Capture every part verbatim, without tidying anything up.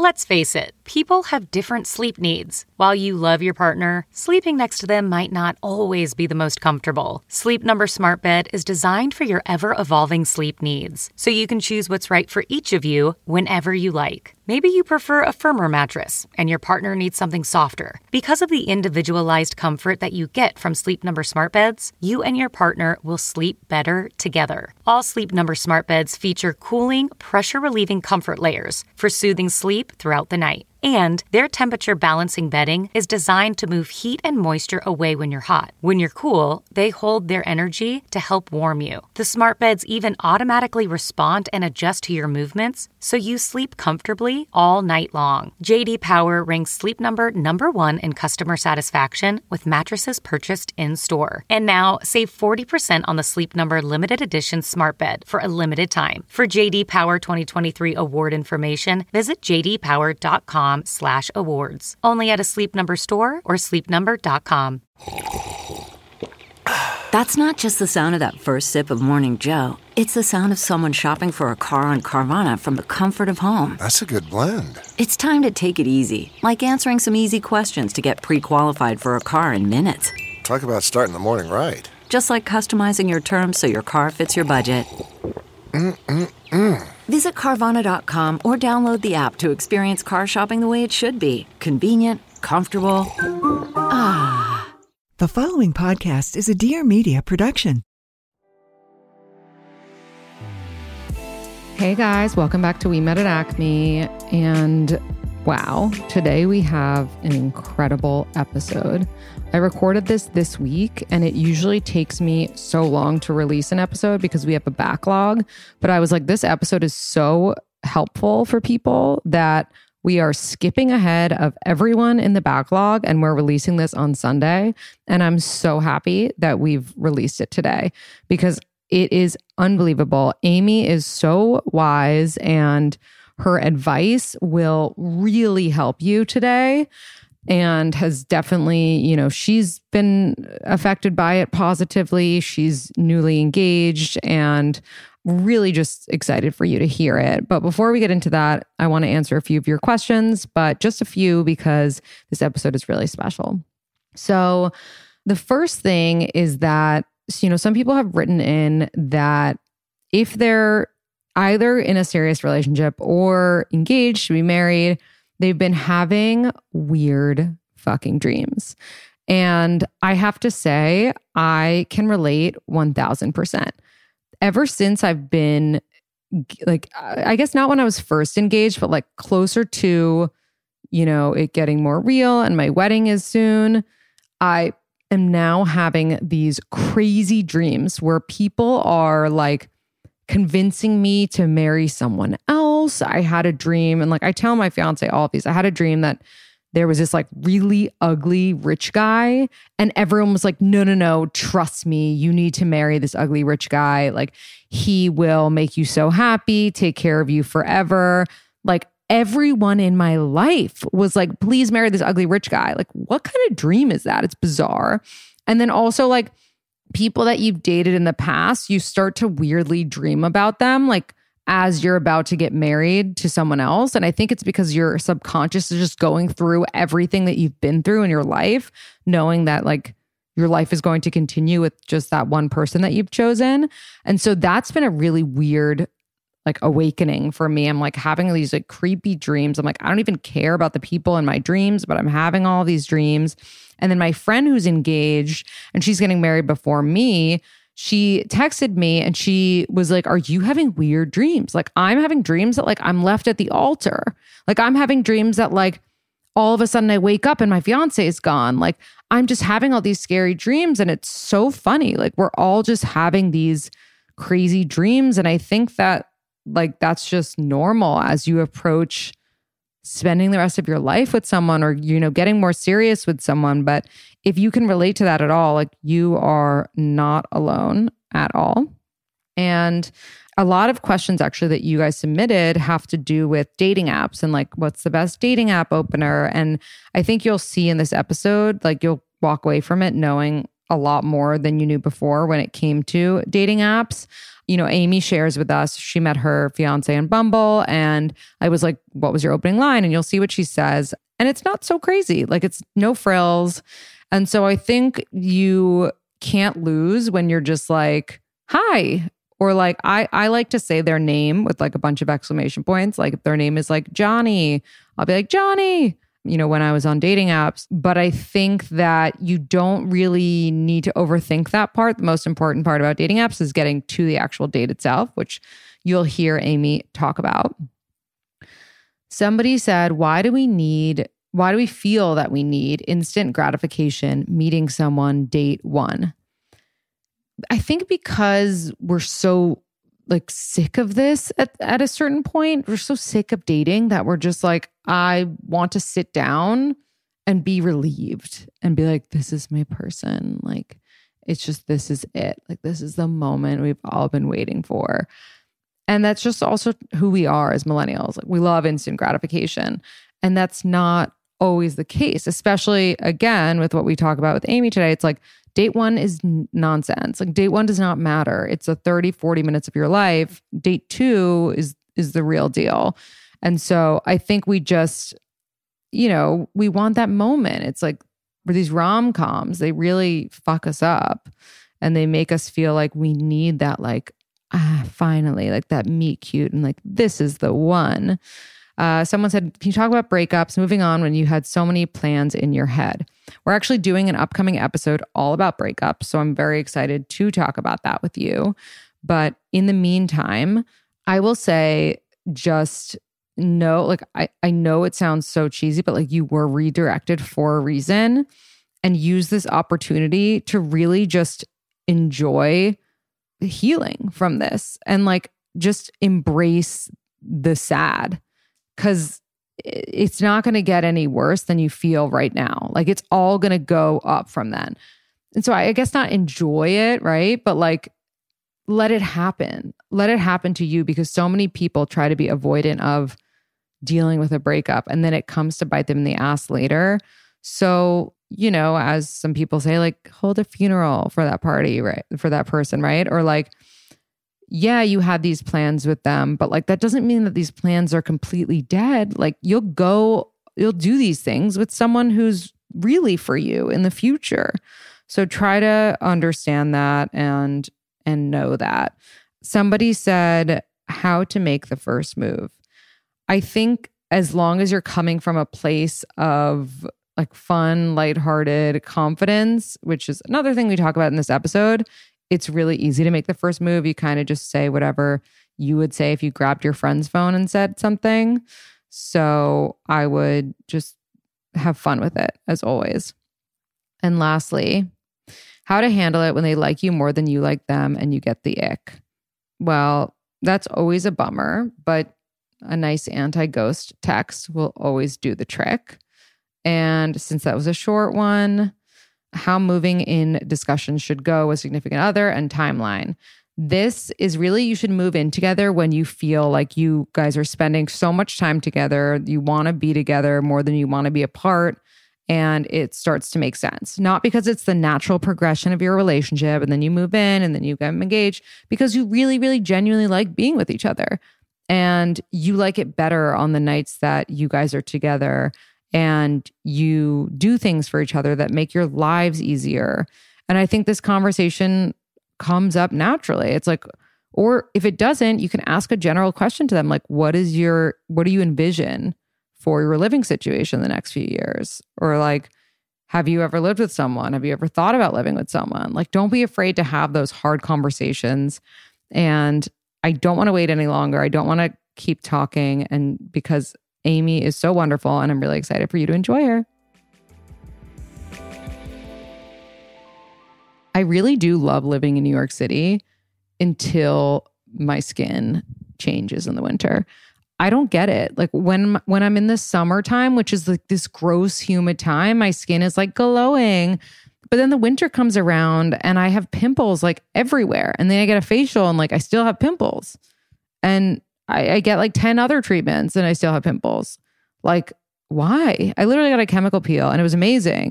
Let's face it, people have different sleep needs. While you love your partner, sleeping next to them might not always be the most comfortable. Sleep Number Smart Bed is designed for your ever-evolving sleep needs, so you can choose what's right for each of you whenever you like. Maybe you prefer a firmer mattress and your partner needs something softer. Because of the individualized comfort that you get from Sleep Number Smart Beds, you and your partner will sleep better together. All Sleep Number Smart Beds feature cooling, pressure-relieving comfort layers for soothing sleep throughout the night. And their temperature balancing bedding is designed to move heat and moisture away when you're hot. When you're cool, they hold their energy to help warm you. The smart beds even automatically respond and adjust to your movements, so you sleep comfortably all night long. J D Power ranks Sleep Number number one in customer satisfaction with mattresses purchased in-store. And now, save forty percent on the Sleep Number limited edition smart bed for a limited time. For J D Power twenty twenty-three award information, visit j d power dot com slash awards. Only at a Sleep Number store or sleep number dot com. That's not just the sound of that first sip of Morning Joe. It's the sound of someone shopping for a car on Carvana from the comfort of home. That's a good blend. It's time to take it easy, like answering some easy questions to get pre-qualified for a car in minutes. Talk about starting the morning right. Just like customizing your terms so your car fits your budget. Mm-mm-mm. Visit Carvana dot com or download the app to experience car shopping the way it should be. Convenient, comfortable. Ah. The following podcast is a Dear Media production. Hey guys, welcome back to We Met at Acme. And wow, today we have an incredible episode. I recorded this this week, and it usually takes me so long to release an episode because we have a backlog. But I was like, this episode is so helpful for people that we are skipping ahead of everyone in the backlog, and we're releasing this on Sunday. And I'm so happy that we've released it today because it is unbelievable. Amy is so wise, and her advice will really help you today. And has definitely, you know, she's been affected by it positively. She's newly engaged and really just excited for you to hear it. But before we get into that, I want to answer a few of your questions, but just a few because this episode is really special. So the first thing is that, you know, some people have written in that if they're either in a serious relationship or engaged to be married, they've been having weird fucking dreams. And I have to say, I can relate one thousand percent. Ever since I've been, like, I guess not when I was first engaged, but like closer to, you know, it getting more real and my wedding is soon, I am now having these crazy dreams where people are like convincing me to marry someone else. I had a dream, and like I tell my fiance all of these, I had a dream that there was this like really ugly rich guy, and everyone was like, no, no, no, trust me, you need to marry this ugly rich guy. Like he will make you so happy, take care of you forever. Like everyone in my life was like, please marry this ugly rich guy. Like what kind of dream is that? It's bizarre. And then also like people that you've dated in the past, you start to weirdly dream about them, like as you're about to get married to someone else. And I think it's because your subconscious is just going through everything that you've been through in your life, knowing that like your life is going to continue with just that one person that you've chosen. And so that's been a really weird like awakening for me. I'm like having these like creepy dreams. I'm like, I don't even care about the people in my dreams, but I'm having all these dreams. And then my friend who's engaged and she's getting married before me, she texted me and she was like, are you having weird dreams? Like I'm having dreams that like I'm left at the altar. Like I'm having dreams that like all of a sudden I wake up and my fiance is gone. Like I'm just having all these scary dreams, and it's so funny. Like we're all just having these crazy dreams. And I think that like that's just normal as you approach spending the rest of your life with someone, or, you know, getting more serious with someone. But if you can relate to that at all, like you are not alone at all. And a lot of questions actually that you guys submitted have to do with dating apps and like what's the best dating app opener. And I think you'll see in this episode, like you'll walk away from it knowing a lot more than you knew before when it came to dating apps. You know, Amy shares with us, she met her fiance on Bumble, and I was like, what was your opening line? And you'll see what she says. And it's not so crazy. Like, it's no frills. And so I think you can't lose when you're just like, hi. Or like, I, I like to say their name with like a bunch of exclamation points. Like if their name is like Johnny, I'll be like, Johnny, you know, when I was on dating apps. But I think that you don't really need to overthink that part. The most important part about dating apps is getting to the actual date itself, which you'll hear Amy talk about. Somebody said, why do we need, why do we feel that we need instant gratification meeting someone date one? I think because we're so like sick of this at, at a certain point. We're so sick of dating that we're just like, I want to sit down and be relieved and be like, this is my person. Like, it's just, this is it. Like, this is the moment we've all been waiting for. And that's just also who we are as millennials. Like, we love instant gratification. And that's not always the case, especially again, with what we talk about with Amy today. It's like, date one is n- nonsense. Like, date one does not matter. It's a thirty, forty minutes of your life. Date two is is the real deal. And so I think we just, you know, we want that moment. It's like for these rom-coms, they really fuck us up and they make us feel like we need that, like, ah, finally, like that meet cute and like, this is the one. Uh, someone said, can you talk about breakups, moving on when you had so many plans in your head? We're actually doing an upcoming episode all about breakups. So I'm very excited to talk about that with you. But in the meantime, I will say just know, like, I, I know it sounds so cheesy, but like you were redirected for a reason, and use this opportunity to really just enjoy healing from this and like just embrace the sad. Because it's not going to get any worse than you feel right now. Like, it's all going to go up from then. And so I, I guess not enjoy it, right? But like, let it happen. Let it happen to you, because so many people try to be avoidant of dealing with a breakup and then it comes to bite them in the ass later. So, you know, as some people say, like, hold a funeral for that party, right? For that person, right? Or like, yeah, you had these plans with them, but like that doesn't mean that these plans are completely dead. Like, you'll go, you'll do these things with someone who's really for you in the future. So try to understand that and and know that. Somebody said how to make the first move. I think as long as you're coming from a place of like fun, lighthearted confidence, which is another thing we talk about in this episode, it's really easy to make the first move. You kind of just say whatever you would say if you grabbed your friend's phone and said something. So I would just have fun with it, as always. And lastly, how to handle it when they like you more than you like them and you get the ick. Well, that's always a bummer, but a nice anti-ghost text will always do the trick. And since that was a short one, how moving in discussions should go with significant other and timeline. This is really, you should move in together when you feel like you guys are spending so much time together. You want to be together more than you want to be apart. And it starts to make sense. Not because it's the natural progression of your relationship and then you move in and then you get engaged, because you really, really genuinely like being with each other. And you like it better on the nights that you guys are together and you do things for each other that make your lives easier. And I think this conversation comes up naturally. It's like, or if it doesn't, you can ask a general question to them. Like, what is your, what do you envision for your living situation in the next few years? Or like, have you ever lived with someone? Have you ever thought about living with someone? Like, don't be afraid to have those hard conversations. And I don't want to wait any longer. I don't want to keep talking. And because Amy is so wonderful and I'm really excited for you to enjoy her. I really do love living in New York City until my skin changes in the winter. I don't get it. Like when when I'm in the summertime, which is like this gross, humid time, my skin is like glowing. But then the winter comes around and I have pimples like everywhere. And then I get a facial and like I still have pimples. And I, I get like ten other treatments and I still have pimples. Like, why? I literally got a chemical peel and it was amazing.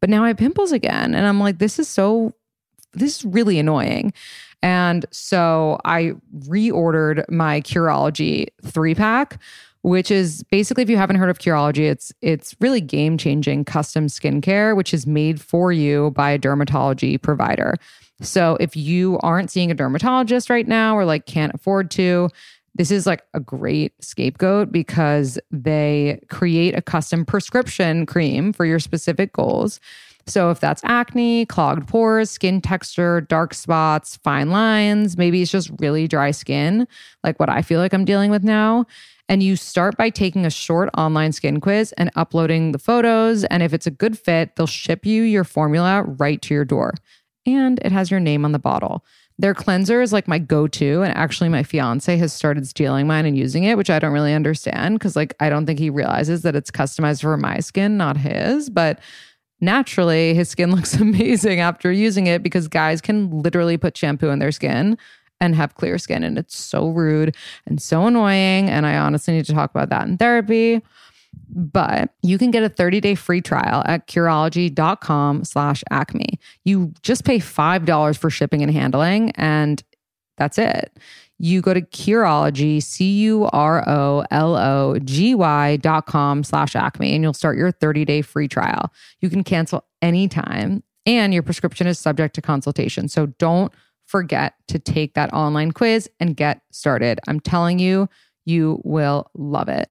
but now I have pimples again. And I'm like, this is so, this is really annoying. And so I reordered my Curology three pack, which is basically, if you haven't heard of Curology, it's it's really game-changing custom skincare, which is made for you by a dermatology provider. So if you aren't seeing a dermatologist right now or like can't afford to, this is like a great scapegoat because they create a custom prescription cream for your specific goals. So if that's acne, clogged pores, skin texture, dark spots, fine lines, maybe it's just really dry skin, like what I feel like I'm dealing with now. And you start by taking a short online skin quiz and uploading the photos. And if it's a good fit, they'll ship you your formula right to your door. And it has your name on the bottle. Their cleanser is like my go-to. And actually my fiance has started stealing mine and using it, which I don't really understand because like I don't think he realizes that it's customized for my skin, not his. But naturally, his skin looks amazing after using it because guys can literally put shampoo in their skin and have clear skin. And it's so rude and so annoying. And I honestly need to talk about that in therapy. But you can get a thirty-day free trial at Curology.com slash Acme. You just pay five dollars for shipping and handling, and that's it. You go to Curology, C U R O L O G Y dot com slash Acme, and you'll start your thirty-day free trial. You can cancel anytime, and your prescription is subject to consultation. So don't forget to take that online quiz and get started. I'm telling you, you will love it.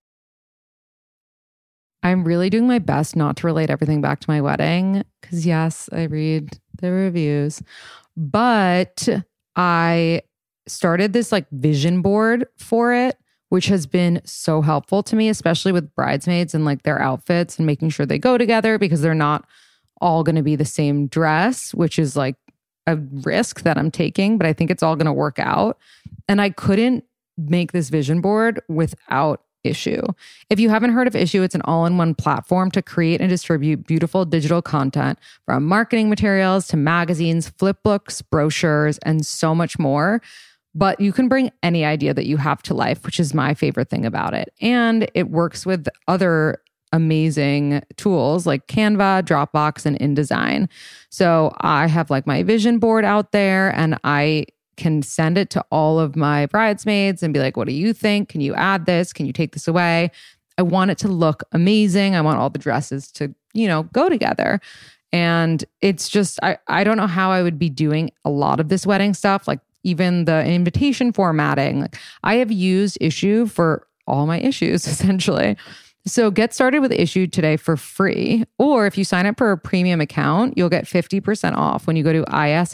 I'm really doing my best not to relate everything back to my wedding because, yes, I read the reviews, but I started this like vision board for it, which has been so helpful to me, especially with bridesmaids and like their outfits and making sure they go together because they're not all going to be the same dress, which is like a risk that I'm taking, but I think it's all going to work out. And I couldn't make this vision board without Issue. If you haven't heard of Issue, it's an all-in-one platform to create and distribute beautiful digital content from marketing materials to magazines, flip books, brochures, and so much more. But you can bring any idea that you have to life, which is my favorite thing about it. And it works with other amazing tools like Canva, Dropbox, and InDesign. So I have like my vision board out there and I can send it to all of my bridesmaids and be like, what do you think? Can you add this? Can you take this away? I want it to look amazing. I want all the dresses to, you know, go together. And it's just, I, I don't know how I would be doing a lot of this wedding stuff, like even the invitation formatting. Like I have used Issue for all my issues, essentially. So get started with Issue today for free. Or if you sign up for a premium account, you'll get fifty percent off when you go to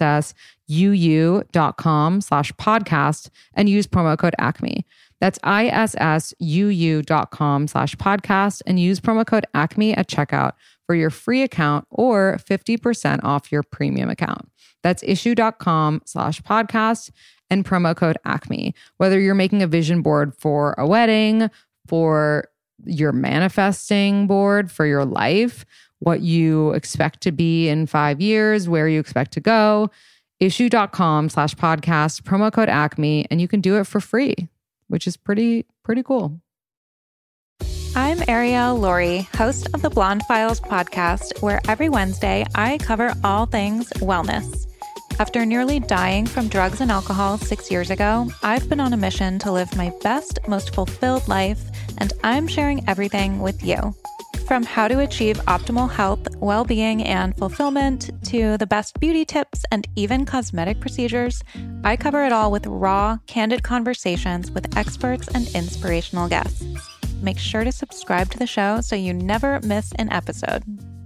issuu.com slash podcast and use promo code Acme. That's issuu.com slash podcast and use promo code Acme at checkout for your free account or fifty percent off your premium account. That's issue.com slash podcast and promo code Acme. Whether you're making a vision board for a wedding, for your manifesting board for your life, what you expect to be in five years, where you expect to go, issue.com slash podcast, promo code Acme, and you can do it for free, which is pretty, pretty cool. I'm Arielle Laurie, host of the Blonde Files podcast, where every Wednesday I cover all things wellness. After nearly dying from drugs and alcohol six years ago, I've been on a mission to live my best, most fulfilled life, and I'm sharing everything with you. From how to achieve optimal health, well-being, and fulfillment, to the best beauty tips and even cosmetic procedures, I cover it all with raw, candid conversations with experts and inspirational guests. Make sure to subscribe to the show so you never miss an episode.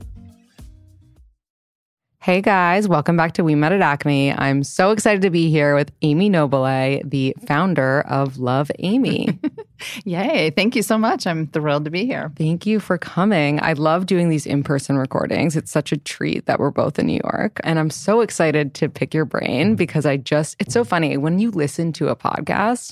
Hey guys, welcome back to We Met at Acme. I'm so excited to be here with Amy Noble, the founder of Love Amy. Yay, thank you so much. I'm thrilled to be here. Thank you for coming. I love doing these in-person recordings. It's such a treat that we're both in New York. And I'm so excited to pick your brain because I just, it's so funny. When you listen to a podcast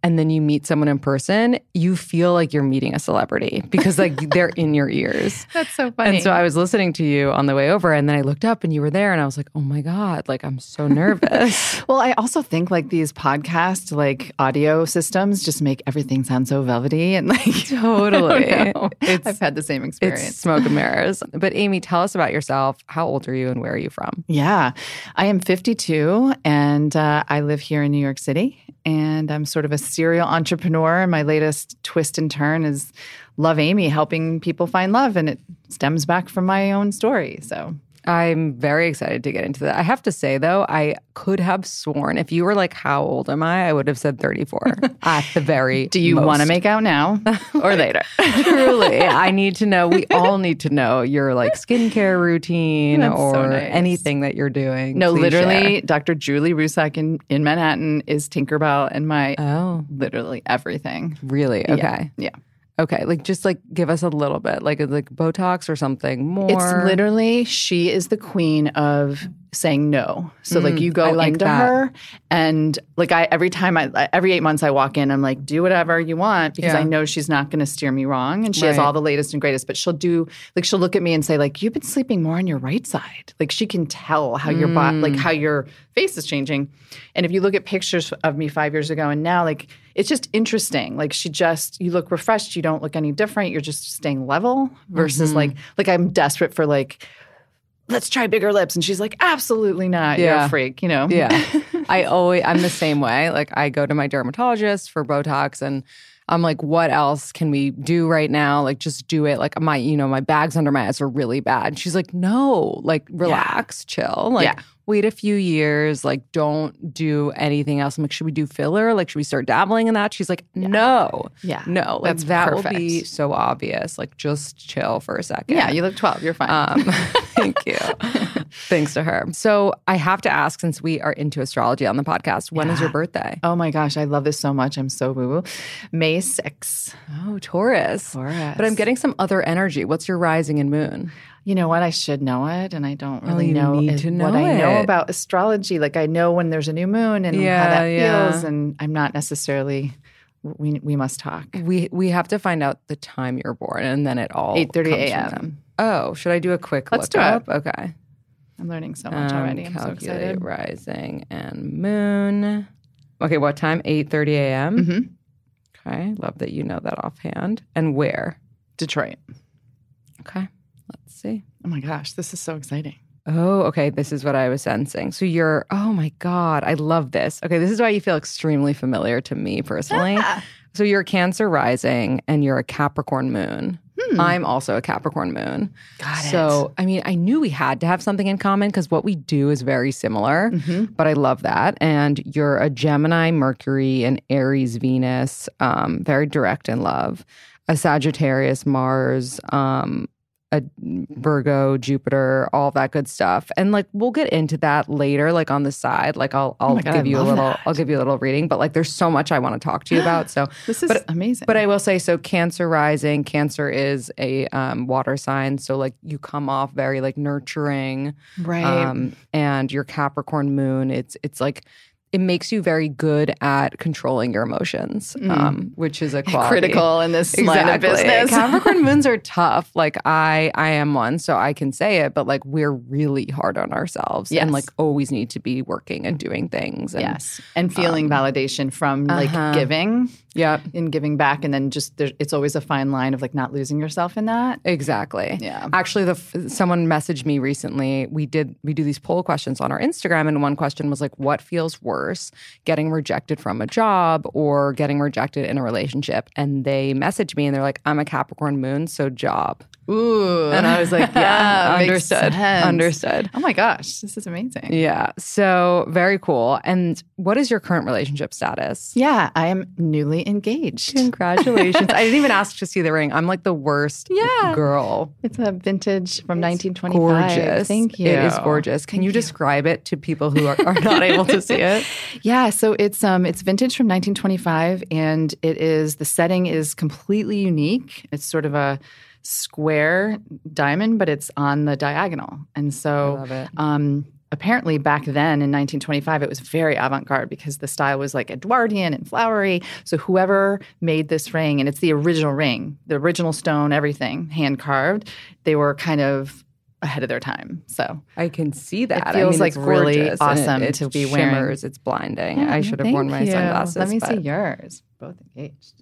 and then you meet someone in person, you feel like you're meeting a celebrity because like they're in your ears. That's so funny. And so I was listening to you on the way over, and then I looked up and you were there, and I was like, oh my God, like I'm so nervous. Well, I also think like these podcast like audio systems just make everything sound so velvety and like Totally. It's, I've had the same experience. It's smoke and mirrors. But Amy, tell us about yourself. How old are you and where are you from? Yeah, I am fifty-two and uh, I live here in New York City. And I'm sort of a serial entrepreneur. My latest twist and turn is Love Amy, helping people find love. And it stems back from my own story. So I'm very excited to get into that. I have to say, though, I could have sworn if you were like, how old am I? I would have said thirty-four at the very Do you most. want to make out now or later? Truly. I need to know. We all need to know your like skincare routine That's or so nice. anything that you're doing. No, Please literally, share. Doctor Julie Rusak in, in Manhattan is Tinkerbell and my Oh, literally everything. really? Okay. Yeah. Okay. Like just like give us a little bit, like like Botox or something more. It's literally, she is the queen of saying no. So like you I go like into that. her and like I every time I every eight months I walk in, I'm like, do whatever you want because Yeah. I know she's not going to steer me wrong and she has Right. all the latest and greatest. But she'll do like she'll look at me and say like, you've been sleeping more on your right side. Like she can tell how your body, like how your face is changing. And if you look at pictures of me five years ago and now, like it's just interesting. Like she just, you look refreshed. You don't look any different. You're just staying level versus Mm-hmm. like, like I'm desperate for like, let's try bigger lips. And she's like, absolutely not. You're Yeah. a freak, you know? Yeah. I always, I'm the same way. Like I go to my dermatologist for Botox and I'm like, what else can we do right now? Like just do it. Like my, you know, my bags under my eyes are really bad. And she's like, no, like relax, chill. Like Yeah. wait a few years. Like don't do anything else. I'm like, should we do filler? Like should we start dabbling in that? She's like, no. Yeah. No. Like That's that perfect. will be so obvious. Like just chill for a second. Yeah, you look twelve. You're fine. Um, thank you. Thanks to her. So I have to ask, since we are into astrology on the podcast, when is Yeah. your birthday? oh my gosh, I love this so much. I'm so woo-woo. May sixth. Oh, Taurus. Taurus. But I'm getting some other energy. What's your rising and moon? You know what? I should know it, and I don't Oh, really you know, need is- to know what I know it. about astrology. Like I know when there's a new moon and Yeah, how that yeah. feels, and I'm not necessarily. We we must talk. We we have to find out the time you're born, and then it all eight thirty comes from a.m. them. Oh, should I do a quick Let's look do it. up? Okay. I'm learning so much Um, already. I'm so calculate excited. rising and moon. Okay, what time? eight thirty a.m. Mm-hmm. Okay, love that you know that offhand. And where? Detroit. Okay, let's see. Oh my gosh, this is so exciting. Oh, okay. This is what I was sensing. So you're, oh my God, I love this. Okay, this is why you feel extremely familiar to me personally. So you're a Cancer rising and you're a Capricorn moon. I'm also a Capricorn moon. Got it. So, I mean, I knew we had to have something in common because what we do is very similar, but I love that. And you're a Gemini, Mercury, and Aries, Venus, um, very direct in love, a Sagittarius, Mars, um, a Virgo, Jupiter, all that good stuff. And like we'll get into that later, like on the side. Like I'll I'll my God, give I you a love little that. I'll give you a little reading. But like there's so much I want to talk to you about. So This is but, amazing. But I will say, so Cancer rising, Cancer is a um, water sign. So like you come off very like nurturing. right. Um, and your Capricorn moon, it's it's like it makes you very good at controlling your emotions, um, which is a quality. Critical in this line of business. Capricorn moons are tough. Like I, I am one, so I can say it. But like we're really hard on ourselves, Yes. and like always need to be working and doing things. And, Yes. And feeling validation from like uh-huh. giving yeah, and giving back. And then just there, it's always a fine line of like not losing yourself in that. exactly. Yeah. Actually, the f- someone messaged me recently. We did we do these poll questions on our Instagram, and one question was like, "What feels worse, getting rejected from a job or getting rejected in a relationship?" And they messaged me, and they're like, "I'm a Capricorn moon, so job." Ooh. And I was like, "Yeah, Makes understood, sense. understood." Oh my gosh, this is amazing. Yeah. So very cool. And what is your current relationship status? Yeah, I am newly engaged. Congratulations. I didn't even ask to see the ring. I'm like the worst Yeah. girl. It's a vintage from nineteen twenty-five. Gorgeous. Thank you. It is gorgeous. Can you describe it to people who are, are not able to see it? Yeah, so it's um it's vintage from nineteen twenty-five, and it is the setting is completely unique. It's sort of a square diamond, but it's on the diagonal, and so I love it. um apparently back then in nineteen twenty-five, it was very avant-garde because the style was like Edwardian and flowery. So whoever made this ring, and it's the original ring, the original stone, everything, hand-carved, they were kind of ahead of their time. So I can see that. It feels I mean, like it's really gorgeous, and awesome it, it to be shimmers, wearing. It's blinding. Yeah, I should have thank worn my you. sunglasses. Let me but... see yours. Both engaged.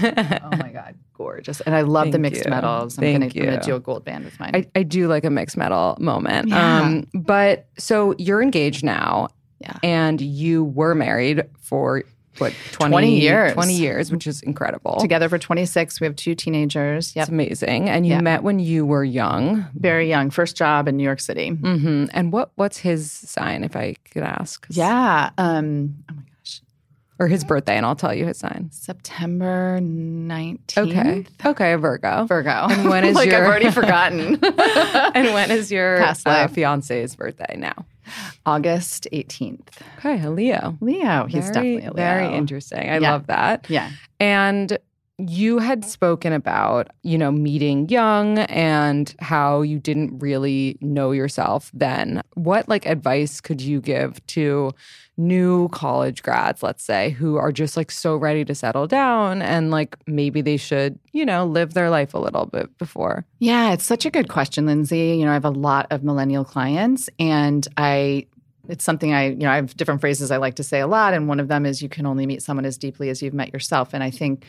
Oh my God, gorgeous. And I love Thank the mixed you. metals. I'm Thank going to you. do a gold band with mine. I, I do like a mixed metal moment. Yeah. Um, but so you're engaged now, yeah. and you were married for what twenty, twenty years. twenty years, which is incredible. Together for twenty-six. We have two teenagers. Yep. It's amazing. And you Yeah. met when you were young. Very young. First job in New York City. Mm-hmm. And what what's his sign, if I could ask? Yeah. Um, oh my gosh. Or his birthday, and I'll tell you his sign. September nineteenth. Okay. Okay, a Virgo. Virgo. And when is like your... I've already forgotten. And when is your Past uh, life. fiance's birthday now? August eighteenth. Okay, a Leo. Leo. He's very, definitely a Leo. Very interesting. I Yeah. love that. Yeah. And you had spoken about, you know, meeting young and how you didn't really know yourself then. What like advice could you give to new college grads, let's say, who are just like so ready to settle down and like maybe they should, you know, live their life a little bit before? Yeah, it's such a good question, Lindsay. You know, I have a lot of millennial clients, and I it's something I, you know, I have different phrases I like to say a lot, and one of them is you can only meet someone as deeply as you've met yourself. And I think,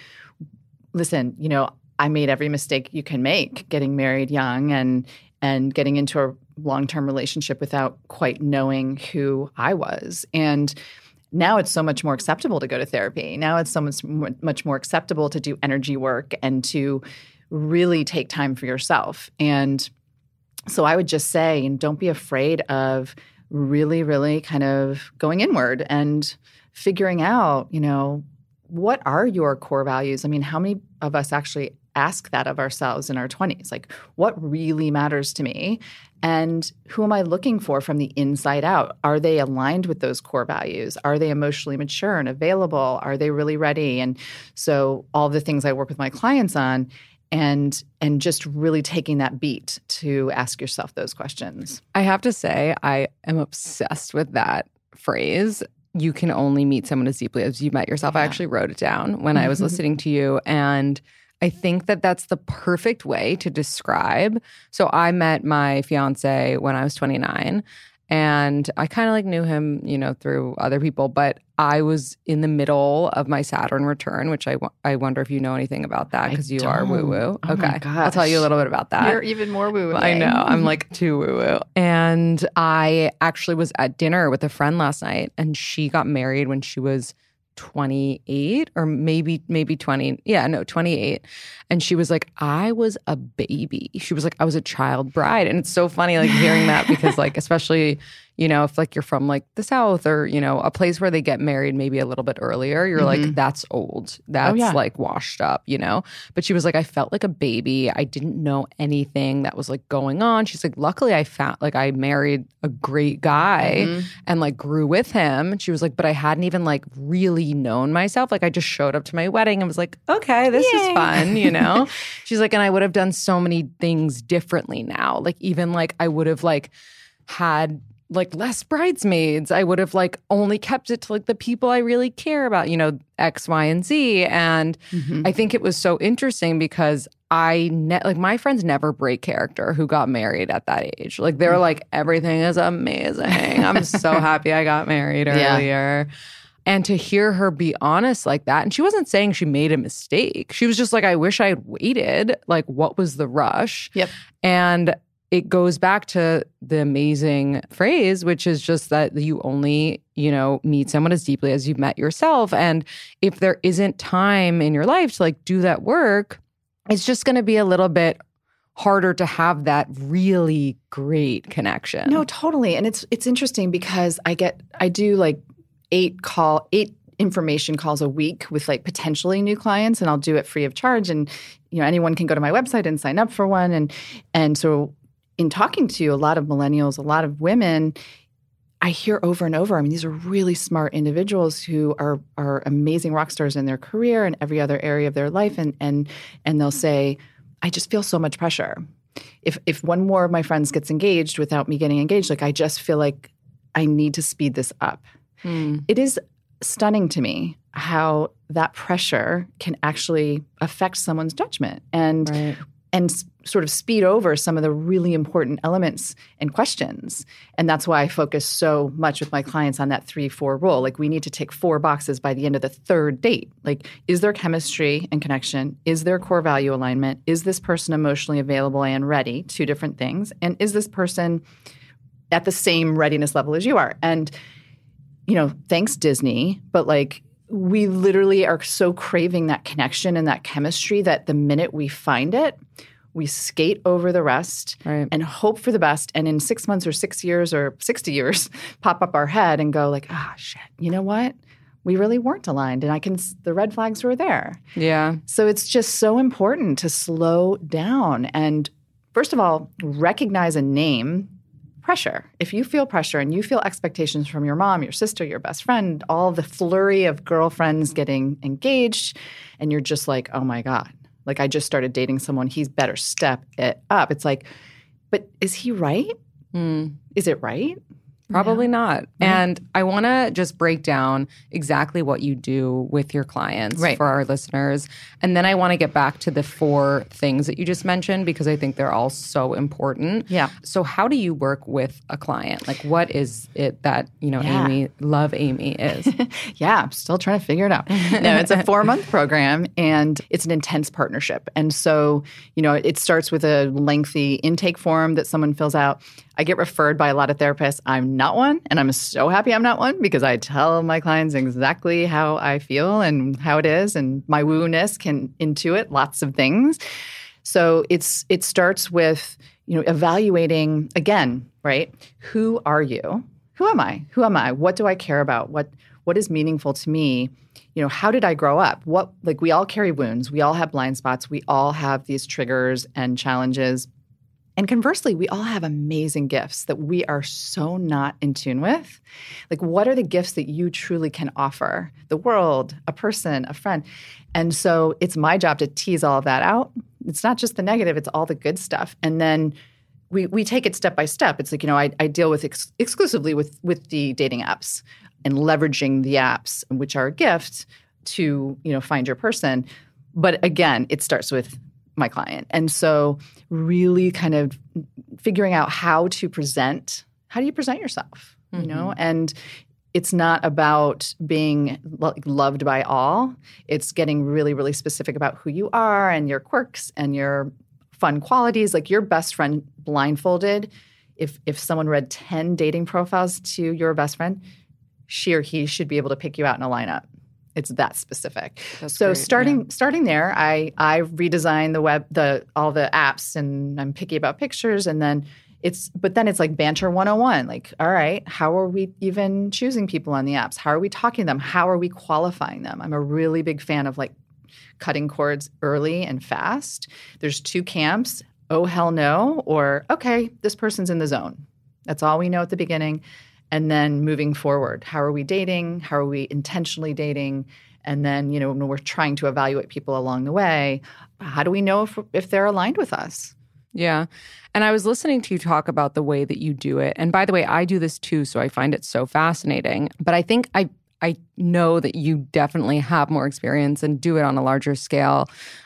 listen, you know, I made every mistake you can make getting married young and and getting into a long-term relationship without quite knowing who I was. And now it's so much more acceptable to go to therapy. Now it's so much more, much more acceptable to do energy work and to really take time for yourself. And so I would just say, and don't be afraid of really, really kind of going inward and figuring out, you know, what are your core values? I mean, how many of us actually ask that of ourselves in our twenties? Like, what really matters to me? And who am I looking for from the inside out? Are they aligned with those core values? Are they emotionally mature and available? Are they really ready? And so all the things I work with my clients on, and and just really taking that beat to ask yourself those questions. I have to say, I am obsessed with that phrase. You can only meet someone as deeply as you met yourself. Yeah. I actually wrote it down when I was listening to you. And I think that that's the perfect way to describe. So I met my fiance when I was twenty-nine. And I kind of like knew him, you know, through other people. But I was in the middle of my Saturn return, which I, w- I wonder if you know anything about that because you are don't. woo-woo. Oh my Okay. I'll tell you a little bit about that. You're even more woo-woo. I know. I'm like too woo-woo. And I actually was at dinner with a friend last night, and she got married when she was twenty-eight or maybe maybe twenty. Yeah, no, twenty-eight. And she was like, I was a baby. She was like, I was a child bride. And it's so funny like hearing that because like, especially, you know, if like you're from like the South or, you know, a place where they get married maybe a little bit earlier, you're Mm-hmm. like, that's old. That's Oh, yeah. like washed up, you know? But she was like, I felt like a baby. I didn't know anything that was like going on. She's like, luckily I found like I married a great guy Mm-hmm. and like grew with him. And she was like, but I hadn't even like really known myself. Like I just showed up to my wedding and was like, okay, this is fun, you know? She's like, and I would have done so many things differently now. Like even like I would have like had like less bridesmaids. I would have like only kept it to like the people I really care about, you know, X, Y, and Z. And Mm-hmm. I think it was so interesting because I ne- like my friends never break character who got married at that age. Like they're like, everything is amazing. I'm so happy I got married Yeah. earlier. And to hear her be honest like that, and she wasn't saying she made a mistake. She was just like, I wish I had waited. Like, what was the rush? Yep. And it goes back to the amazing phrase, which is just that you only, you know, meet someone as deeply as you've met yourself. And if there isn't time in your life to like do that work, it's just going to be a little bit harder to have that really great connection. No, totally. And it's it's interesting because I get I do like eight call eight information calls a week with like potentially new clients, and I'll do it free of charge. And you know, anyone can go to my website and sign up for one. And and so in talking to a lot of millennials, a lot of women, I hear over and over, I mean, these are really smart individuals who are are amazing rock stars in their career and every other area of their life. And and and they'll say, I just feel so much pressure. If if one more of my friends gets engaged without me getting engaged, like I just feel like I need to speed this up. Mm. It is stunning to me how that pressure can actually affect someone's judgment and right. and s- sort of speed over some of the really important elements and questions. And that's why I focus so much with my clients on that three, four rule. Like we need to tick four boxes by the end of the third date. Like, is there chemistry and connection? Is there core value alignment? Is this person emotionally available and ready? Two different things. And is this person at the same readiness level as you are? And, you know, thanks Disney, but like we literally are so craving that connection and that chemistry that the minute we find it, we skate over the rest right. and hope for the best. And in six months or six years or sixty years, pop up our head and go like, ah, shit, you know what? We really weren't aligned. And I can, the red flags were there. Yeah. So it's just so important to slow down. And first of all, recognize and name pressure. If you feel pressure and you feel expectations from your mom, your sister, your best friend, all the flurry of girlfriends getting engaged, and you're just like, oh my God. Like, I just started dating someone. He's better step it up. It's like, but is he right? Mm. Is it right? Probably no. not. Mm-hmm. And I want to just break down exactly what you do with your clients right. for our listeners. And then I want to get back to the four things that you just mentioned because I think they're all so important. Yeah. So how do you work with a client? Like what is it that, you know, yeah. Amy, Love Amy is? yeah, I'm still trying to figure it out. No, it's a four-month program and it's an intense partnership. And so, you know, it starts with a lengthy intake form that someone fills out. I get referred by a lot of therapists. I'm not one, and I'm so happy I'm not one because I tell my clients exactly how I feel and how it is, and my woo-ness can intuit lots of things. So it's it starts with, you know, evaluating, again, right? Who are you? Who am I? Who am I? What do I care about? What what is meaningful to me? You know, how did I grow up? What, like, we all carry wounds. We all have blind spots. We all have these triggers and challenges. And conversely, we all have amazing gifts that we are so not in tune with. Like, what are the gifts that you truly can offer the world, a person, a friend? And so it's my job to tease all of that out. It's not just the negative, it's all the good stuff. And then we we take it step by step. It's like, you know, I, I deal with ex- exclusively with, with the dating apps and leveraging the apps, which are a gift, to, you know, find your person. But again, it starts with my client. And so really kind of figuring out how to present, how do you present yourself, mm-hmm. you know? And it's not about being lo- loved by all. It's getting really, really specific about who you are and your quirks and your fun qualities. Like your best friend blindfolded, if if someone read ten dating profiles to your best friend, she or he should be able to pick you out in a lineup. It's that specific. That's so great, starting yeah. starting there, I I redesigned the web, the all the apps, and I'm picky about pictures. And then it's, but then it's like banter one oh one. Like, all right, how are we even choosing people on the apps? How are we talking to them? How are we qualifying them? I'm a really big fan of like cutting cords early and fast. There's two camps. Oh hell no, or okay, this person's in the zone. That's all we know at the beginning. And then moving forward, how are we dating? How are we intentionally dating? And then, you know, when we're trying to evaluate people along the way, how do we know if, if they're aligned with us? Yeah. And I was listening to you talk about the way that you do it. And by the way, I do this too, so I find it so fascinating. But I think I I know that you definitely have more experience and do it on a larger scale.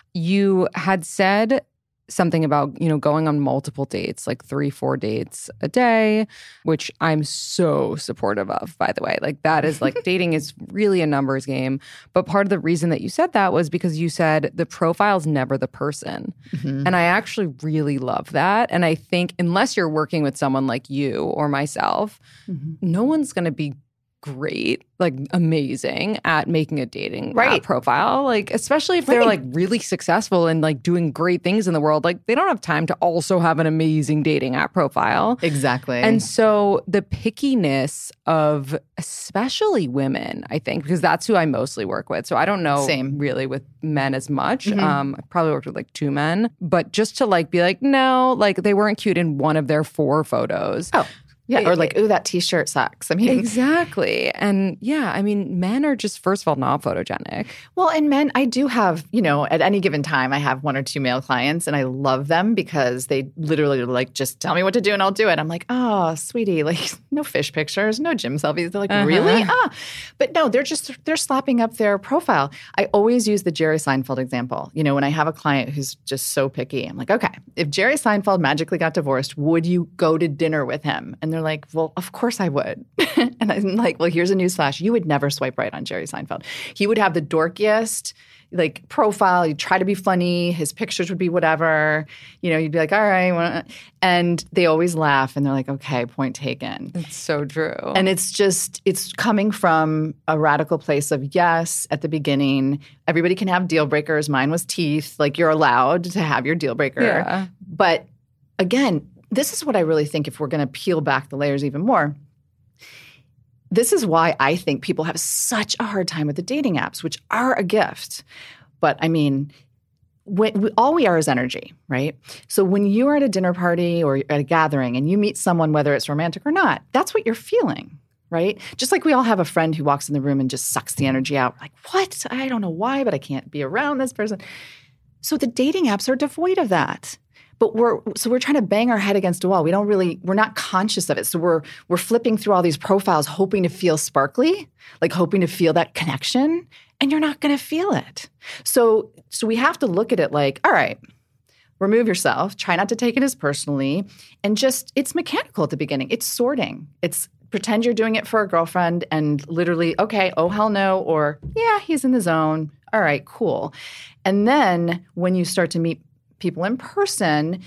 You had said something about, you know, going on multiple dates, like three, four dates a day, which I'm so supportive of, by the way. Like that is like dating is really a numbers game. But part of the reason that you said that was because you said the profile's never the person. Mm-hmm. And I actually really love that. And I think unless you're working with someone like you or myself, mm-hmm. no one's going to be great, like amazing at making a dating right. app profile. Like, especially if they're right. like really successful and like doing great things in the world. Like, they don't have time to also have an amazing dating app profile. Exactly. And so the pickiness of especially women, I think, because that's who I mostly work with. So I don't know Same. really with men as much. Mm-hmm. Um, I've probably worked with like two men. But just to like be like, no, like they weren't cute in one of their four photos. Oh. Yeah, or like, ooh, that T-shirt sucks. I mean, exactly. And yeah, I mean, men are just, first of all, not photogenic. Well, and men, I do have, you know, at any given time, I have one or two male clients, and I love them because they literally are like, just tell me what to do and I'll do it. I'm like, oh, sweetie, like no fish pictures, no gym selfies. They're like, uh-huh. really? Ah, but no, they're just, they're slapping up their profile. I always use the Jerry Seinfeld example. You know, when I have a client who's just so picky, I'm like, okay, if Jerry Seinfeld magically got divorced, would you go to dinner with him? And they're like, well, of course I would. And I'm like, well, here's a newsflash. You would never swipe right on Jerry Seinfeld. He would have the dorkiest like profile. He'd try to be funny. His pictures would be whatever. You know, you'd be like, all right. Well, and they always laugh and they're like, okay, point taken. It's so true. And it's just, it's coming from a radical place of yes, at the beginning, everybody can have deal breakers. Mine was teeth. Like you're allowed to have your deal breaker. Yeah. But again, this is what I really think if we're going to peel back the layers even more. This is why I think people have such a hard time with the dating apps, which are a gift. But I mean, when, we, all we are is energy, right? So when you are at a dinner party or at a gathering and you meet someone, whether it's romantic or not, that's what you're feeling, right? Just like we all have a friend who walks in the room and just sucks the energy out. Like, what? I don't know why, but I can't be around this person. So the dating apps are devoid of that. But we're so we're trying to bang our head against a wall. We don't really we're not conscious of it. So we're we're flipping through all these profiles hoping to feel sparkly, like hoping to feel that connection, and you're not going to feel it. So so we have to look at it like, all right, remove yourself, try not to take it as personally, and just it's mechanical at the beginning. It's sorting. It's pretend you're doing it for a girlfriend and literally, okay, oh hell no, or yeah, he's in the zone. All right, cool. And then when you start to meet people in person,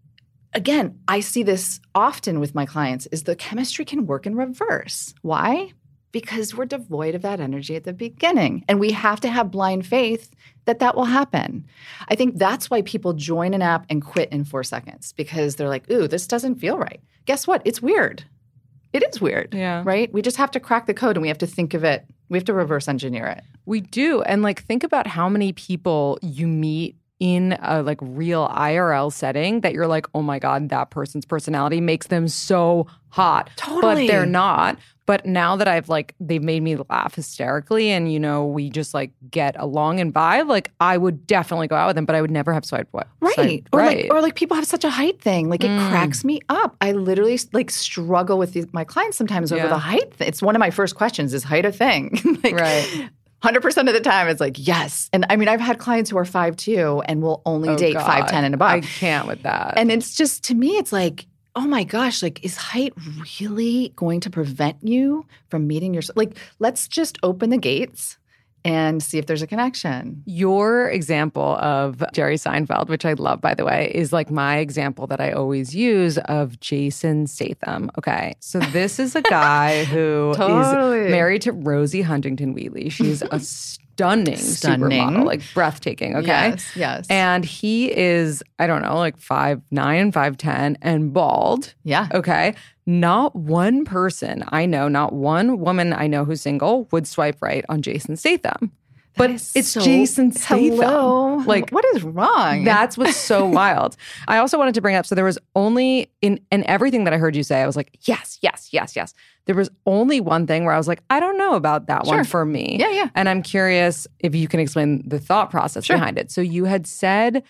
again, I see this often with my clients, is the chemistry can work in reverse. Why? Because we're devoid of that energy at the beginning. And we have to have blind faith that that will happen. I think that's why people join an app and quit in four seconds, because they're like, ooh, this doesn't feel right. Guess what? It's weird. It is weird, yeah. Right? We just have to crack the code and we have to think of it. We have to reverse engineer it. We do. And like, think about how many people you meet in a like real I R L setting that you're like, oh my God, that person's personality makes them so hot. Totally. But they're not. But now that I've like, they've made me laugh hysterically and, you know, we just like get along and vibe, like I would definitely go out with them, but I would never have swiped what? Right. Swiped or right. like, or like people have such a height thing. Like it Mm. cracks me up. I literally like struggle with these, my clients sometimes over Yeah. the height thing. It's one of my first questions, is height a thing? Like, Right. one hundred percent of the time, it's like, yes. And I mean, I've had clients who are five two and will only Oh, date God. five ten and above. I can't with that. And it's just, to me, it's like, oh my gosh, like, is height really going to prevent you from meeting your, like, let's just open the gates and see if there's a connection. Your example of Jerry Seinfeld, which I love, by the way, is like my example that I always use of Jason Statham. Okay. So this is a guy who Totally. is married to Rosie Huntington Wheatley. She's a stunning, Stunning. supermodel, like breathtaking. Okay. Yes, yes. And he is, I don't know, like five nine, five ten and bald. Yeah. Okay. Not one person I know, not one woman I know who's single would swipe right on Jason Statham. But is it's so- Jason Statham. Hello. Like, what is wrong? that's what's so wild. I also wanted to bring up, so there was only, in, in everything that I heard you say, I was like, yes, yes, yes, yes. There was only one thing where I was like, I don't know about that Sure. one for me. Yeah, yeah. And I'm curious if you can explain the thought process Sure. behind it. So you had said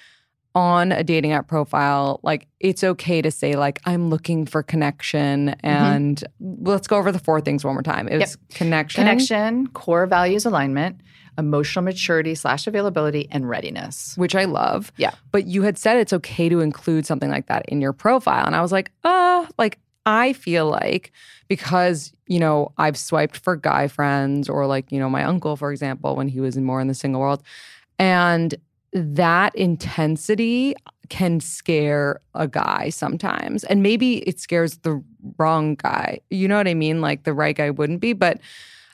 on a dating app profile, like, it's okay to say, like, I'm looking for connection. And mm-hmm. let's go over the four things one more time. It was Yep. connection. Connection, core values alignment, emotional maturity slash availability, and readiness. Which I love. Yeah. But you had said it's okay to include something like that in your profile. And I was like, uh, like, I feel like because, you know, I've swiped for guy friends or like, you know, my uncle, for example, when he was more in the single world. And that intensity can scare a guy sometimes. And maybe it scares the wrong guy. You know what I mean? Like the right guy wouldn't be. But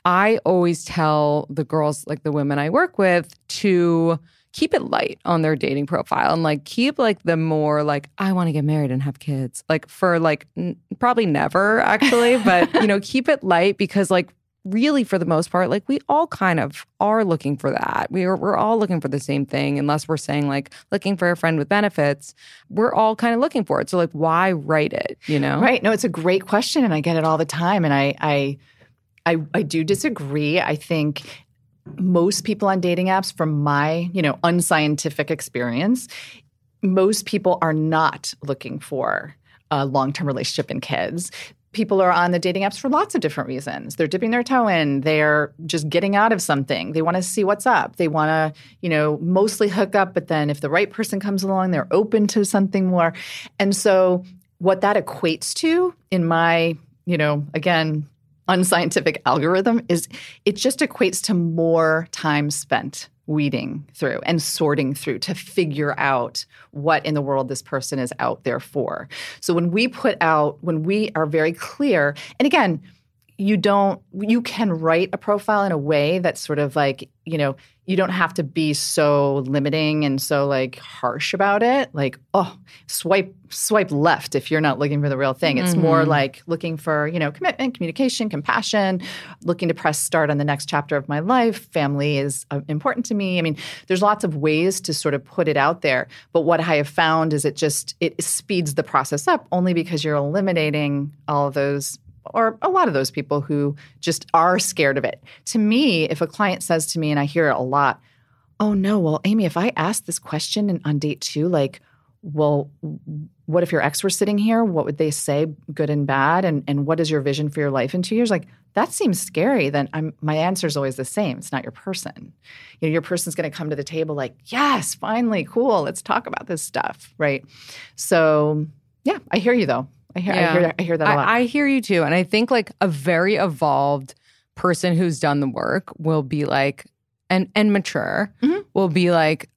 I always tell the girls, like the women I work with, to keep it light on their dating profile and like keep like the more like, I want to get married and have kids. Like for like n- probably never actually, but you know, keep it light because like really, for the most part, like we all kind of are looking for that. We are, we're all looking for the same thing, unless we're saying like looking for a friend with benefits. We're all kind of looking for it. So like, why write it, you know? Right. No, it's a great question. And I get it all the time. And I, I, I, I do disagree. I think most people on dating apps, from my, you know, unscientific experience, most people are not looking for a long-term relationship and kids. People are on the dating apps for lots of different reasons. They're dipping their toe in. They're just getting out of something. They want to see what's up. They want to, you know, mostly hook up, but then if the right person comes along, they're open to something more. And so what that equates to in my, you know, again, unscientific algorithm is it just equates to more time spent weeding through and sorting through to figure out what in the world this person is out there for. So when we put out, when we are very clear, and again, you don't, you can write a profile in a way that's sort of like, you know, you don't have to be so limiting and so like harsh about it. Like, oh, swipe, swipe left if you're not looking for the real thing. It's mm-hmm. more like looking for, you know, commitment, communication, compassion, looking to press start on the next chapter of my life. Family is uh, important to me. I mean, there's lots of ways to sort of put it out there. But what I have found is it just, it speeds the process up only because you're eliminating all of those or a lot of those people who just are scared of it. To me, if a client says to me, and I hear it a lot, oh no, well, Amy, if I ask this question on date two, like, well, what if your ex were sitting here? What would they say, good and bad? And and what is your vision for your life in two years? Like, that seems scary. Then I'm, my answer is always the same. It's not your person. You know, your person's going to come to the table like, yes, finally, cool, let's talk about this stuff, right? So, yeah, I hear you though. I hear, yeah. I hear, I hear that a lot. I, I hear you too. And I think like a very evolved person who's done the work will be like, and, and mature mm-hmm. will be like,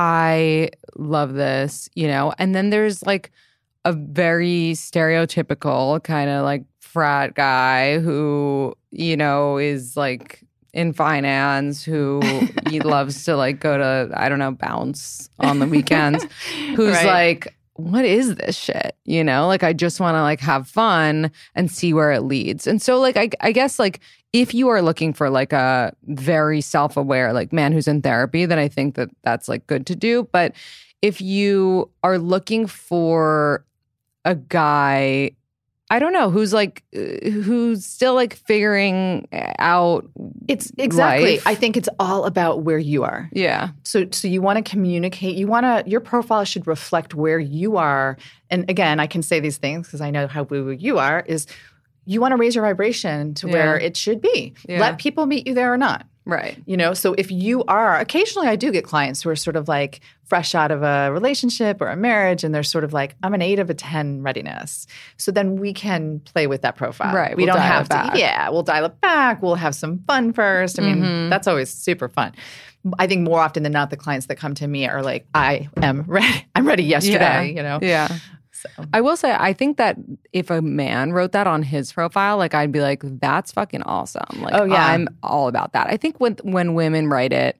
I love this, you know? And then there's like a very stereotypical kind of like frat guy who, you know, is like in finance, who he loves to like go to, I don't know, bounce on the weekends, who's right. like, what is this shit? You know, like I just want to like have fun and see where it leads. And so like, I, I guess like if you are looking for like a very self-aware like man who's in therapy, then I think that that's like good to do. But if you are looking for a guy, I don't know, who's like, who's still like figuring out It's exactly. life. I think it's all about where you are. Yeah. So so you want to communicate. You want to, your profile should reflect where you are. And again, I can say these things because I know how woo-woo you are, is you want to raise your vibration to yeah. where it should be. Yeah. Let people meet you there or not. Right. You know, so if you are, occasionally I do get clients who are sort of like fresh out of a relationship or a marriage and they're sort of like, I'm an eight of a ten readiness. So then we can play with that profile. Right. We we'll don't have it back. to, yeah, we'll dial it back. We'll have some fun first. I mean, mm-hmm. that's always super fun. I think more often than not, the clients that come to me are like, I am ready. I'm ready yesterday, yeah. you know? Yeah. So. I will say, I think that if a man wrote that on his profile, like I'd be like, that's fucking awesome. Like, oh, yeah. I'm all about that. I think when when women write it,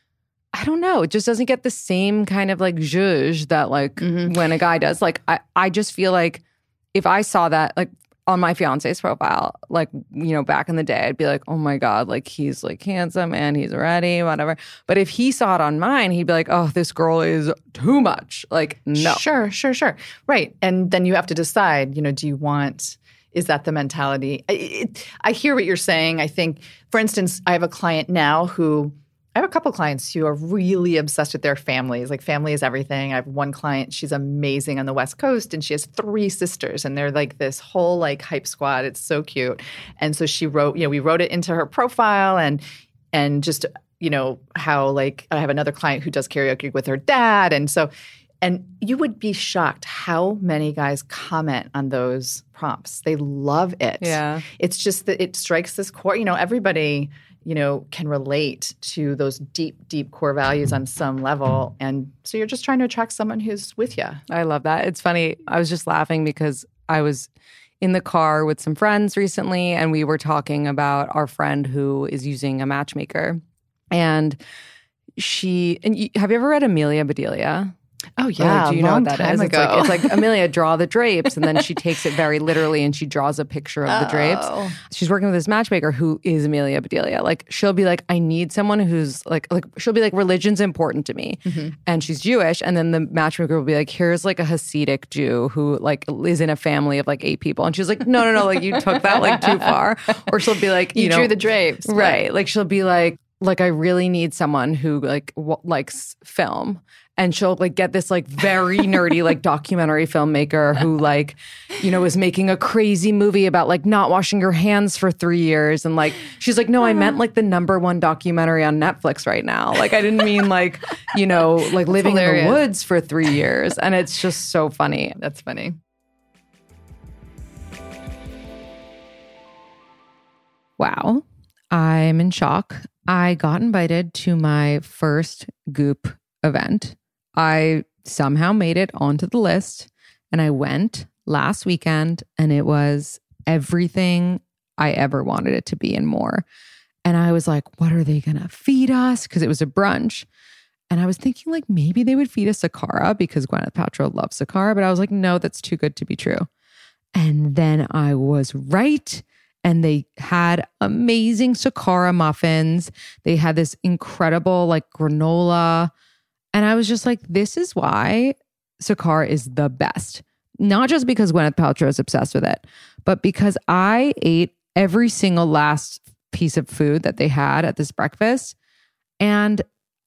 I don't know, it just doesn't get the same kind of like zhuzh that like mm-hmm. when a guy does. Like, I, I just feel like if I saw that, like on my fiance's profile, like, you know, back in the day, I'd be like, oh my God, like he's like handsome and he's ready, whatever. But if he saw it on mine, he'd be like, oh, this girl is too much. Like, no. Sure, sure, sure. Right. And then you have to decide, you know, do you want, is that the mentality? I, it, I hear what you're saying. I think, for instance, I have a client now who, I have a couple clients who are really obsessed with their families. Like, family is everything. I have one client, she's amazing on the West Coast, and she has three sisters, and they're like this whole like hype squad. It's so cute. And so she wrote, you know, we wrote it into her profile, and and just, you know, how like I have another client who does karaoke with her dad. And so, and you would be shocked how many guys comment on those prompts. They love it. Yeah. It's just that it strikes this core, you know, everybody, you know, can relate to those deep, deep core values on some level. And so you're just trying to attract someone who's with you. I love that. It's funny. I was just laughing because I was in the car with some friends recently, and we were talking about our friend who is using a matchmaker. And she, and you, have you ever read Amelia Bedelia? Oh yeah, Or, do you long know what that time is? ago. It's like, it's like Amelia, draw the drapes, and then she takes it very literally and she draws a picture of the drapes. Oh. She's working with this matchmaker who is Amelia Bedelia. Like she'll be like, I need someone who's like, like she'll be like, religion's important to me, Mm-hmm. and she's Jewish, and then the matchmaker will be like, here's like a Hasidic Jew who like is in a family of like eight people, and she's like, no, no, no, like you took that like too far. Or she'll be like, you, you know, drew the drapes, right? Like she'll be like, like I really need someone who like w- likes film. And she'll like get this like very nerdy like documentary filmmaker who like, you know, is making a crazy movie about like not washing your hands for three years. And like, she's like, no, I meant like the number one documentary on Netflix right now. Like, I didn't mean like, you know, like living hilarious. in the woods for three years. And it's just so funny. That's funny. Wow. I'm in shock. I got invited to my first Goop event. I somehow made it onto the list, and I went last weekend, and it was everything I ever wanted it to be and more. And I was like, what are they going to feed us? Because it was a brunch. And I was thinking like maybe they would feed us Sakara because Gwyneth Paltrow loves Sakara. But I was like, no, that's too good to be true. And then I was right. And they had amazing Sakara muffins. They had this incredible like granola. And I was just like, this is why Sakara is the best. Not just because Gwyneth Paltrow is obsessed with it, but because I ate every single last piece of food that they had at this breakfast. And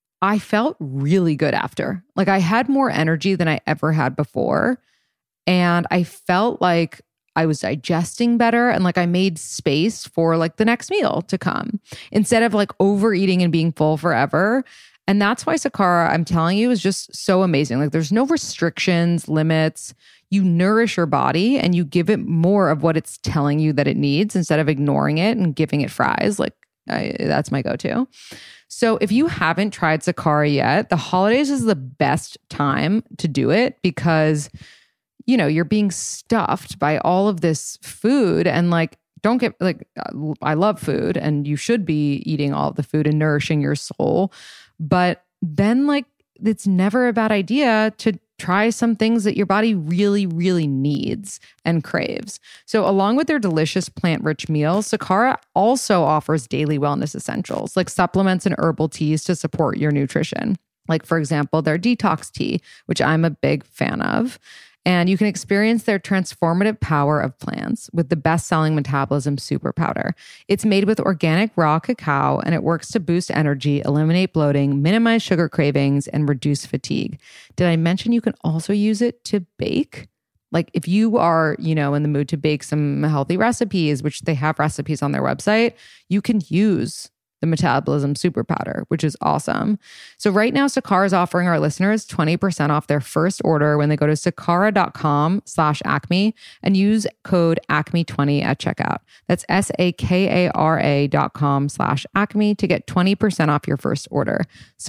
I felt really good after. Like I had more energy than I ever had before. And I felt like I was digesting better, and like I made space for like the next meal to come instead of like overeating and being full forever. And that's why Sakara, I'm telling you, is just so amazing. Like there's no restrictions, limits. You nourish your body and you give it more of what it's telling you that it needs instead of ignoring it and giving it fries. Like I, that's my go-to. So if you haven't tried Sakara yet, the holidays is the best time to do it because, you know, you're being stuffed by all of this food. And like, don't get like, I love food and you should be eating all of the food and nourishing your soul. But then like, it's never a bad idea to try some things that your body really, really needs and craves. So along with their delicious plant-rich meals, Sakara also offers daily wellness essentials like supplements and herbal teas to support your nutrition. Like, for example, their detox tea, which I'm a big fan of. And you can experience their transformative power of plants with the best-selling Metabolism Super Powder. It's made with organic raw cacao, and it works to boost energy, eliminate bloating, minimize sugar cravings, and reduce fatigue. Did I mention you can also use it to bake? Like if you are, you know, in the mood to bake some healthy recipes, which they have recipes on their website, you can use the Metabolism Super Powder, which is awesome. So right now, Sakara is offering our listeners twenty percent off their first order when they go to sakara.com slash acme and use code acme twenty at checkout. That's S-A-K-A-R-A dot com slash acme to get twenty percent off your first order.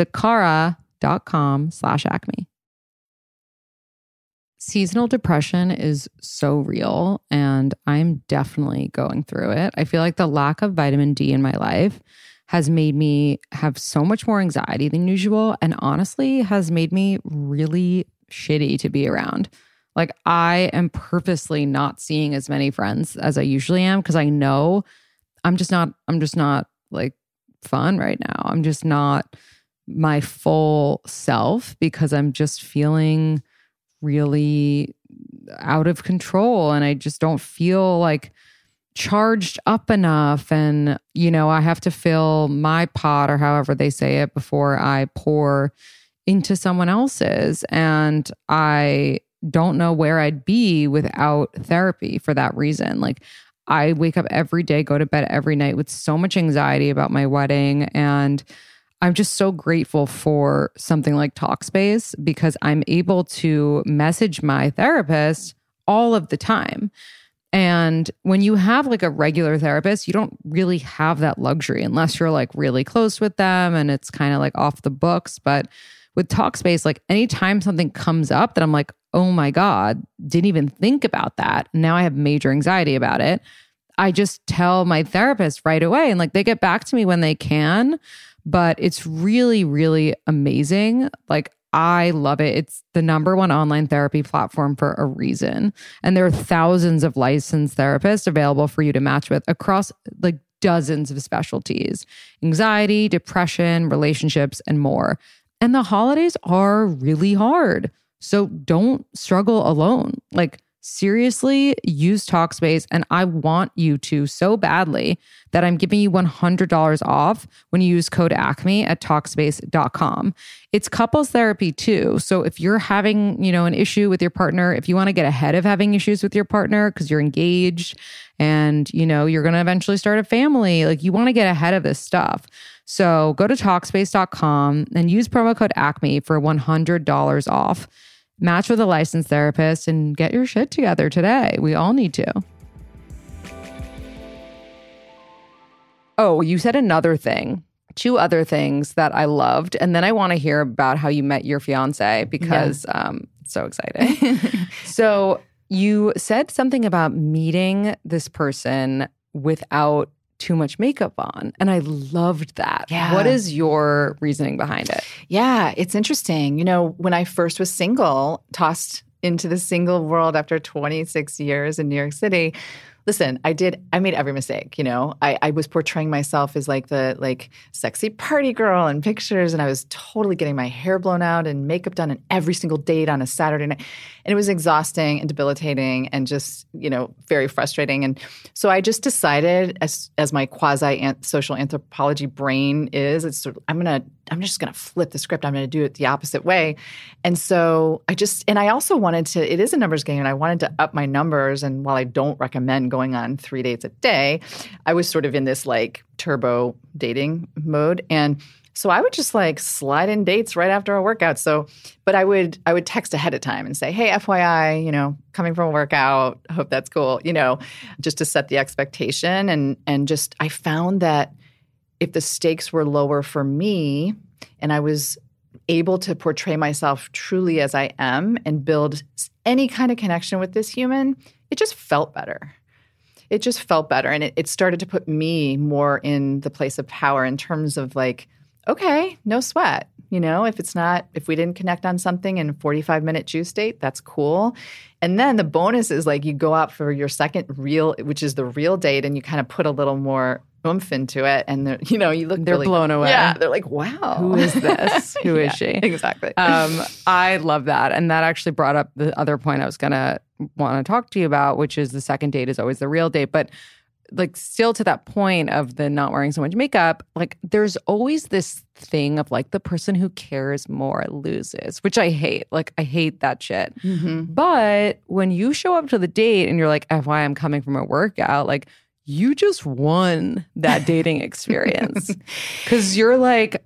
Sakara.com slash acme. Seasonal depression is so real, and I'm definitely going through it. I feel like the lack of vitamin D in my life has made me have so much more anxiety than usual, and honestly has made me really shitty to be around. Like I am purposely not seeing as many friends as I usually am because I know I'm just not, I'm just not like fun right now. I'm just not my full self because I'm just feeling really out of control and I just don't feel like charged up enough. And, you know, I have to fill my pot or however they say it before I pour into someone else's. And I don't know where I'd be without therapy for that reason. Like I wake up every day, go to bed every night with so much anxiety about my wedding. And I'm just so grateful for something like Talkspace because I'm able to message my therapist all of the time. And when you have like a regular therapist, you don't really have that luxury unless you're like really close with them and it's kind of like off the books. But with Talkspace, like anytime something comes up that I'm like, oh my God, didn't even think about that. Now I have major anxiety about it. I just tell my therapist right away and like they get back to me when they can. But it's really, really amazing. Like I love it. It's the number one online therapy platform for a reason. And there are thousands of licensed therapists available for you to match with across like dozens of specialties: anxiety, depression, relationships, and more. And the holidays are really hard. So don't struggle alone. Like, seriously, use Talkspace, and I want you to so badly that I'm giving you one hundred dollars off when you use code ACME at Talkspace dot com. It's couples therapy too. So if you're having, you know, an issue with your partner, if you want to get ahead of having issues with your partner because you're engaged and, you know, you're going to eventually start a family, like you want to get ahead of this stuff. So go to Talkspace dot com and use promo code ACME for one hundred dollars off. Match with a licensed therapist and get your shit together today. We all need to. Oh, you said another thing. Two other things that I loved. And then I want to hear about how you met your fiance because yeah. um, it's so exciting. So you said something about meeting this person without too much makeup on. And I loved that. Yeah. What is your reasoning behind it? Yeah, it's interesting. You know, when I first was single, tossed into the single world after twenty-six years in New York City, listen, I did, I made every mistake, you know. I, I was portraying myself as like the like sexy party girl in pictures, and I was totally getting my hair blown out and makeup done on every single date on a Saturday night. And it was exhausting and debilitating and just, you know, very frustrating. And so I just decided, as as my quasi-social anthropology brain is, it's sort of, I'm going to, I'm just going to flip the script. I'm going to do it the opposite way. And so I just, and I also wanted to, it is a numbers game, and I wanted to up my numbers. And while I don't recommend going on three dates a day, I was sort of in this like turbo dating mode. And so I would just like slide in dates right after a workout. So, but I would, I would text ahead of time and say, hey, F Y I, you know, coming from a workout, hope that's cool, you know, just to set the expectation. And, and just, I found that if the stakes were lower for me and I was able to portray myself truly as I am and build any kind of connection with this human, it just felt better. It just felt better. And it, it started to put me more in the place of power in terms of like, okay, no sweat. You know, if it's not, if we didn't connect on something in a forty-five minute juice date, that's cool. And then the bonus is like you go out for your second real, which is the real date, and you kind of put a little more oomph into it. And, you know, you look They're really, blown away. Yeah, they're like, wow. Who is this? Who is yeah, she? Exactly. Um, I love that. And that actually brought up the other point I was going to want to talk to you about, which is the second date is always the real date. But like still to that point of the not wearing so much makeup, like there's always this thing of like the person who cares more loses, which I hate. Like I hate that shit. Mm-hmm. But when you show up to the date and you're like, F Y I, I'm coming from a workout, like you just won that dating experience. Because you're like,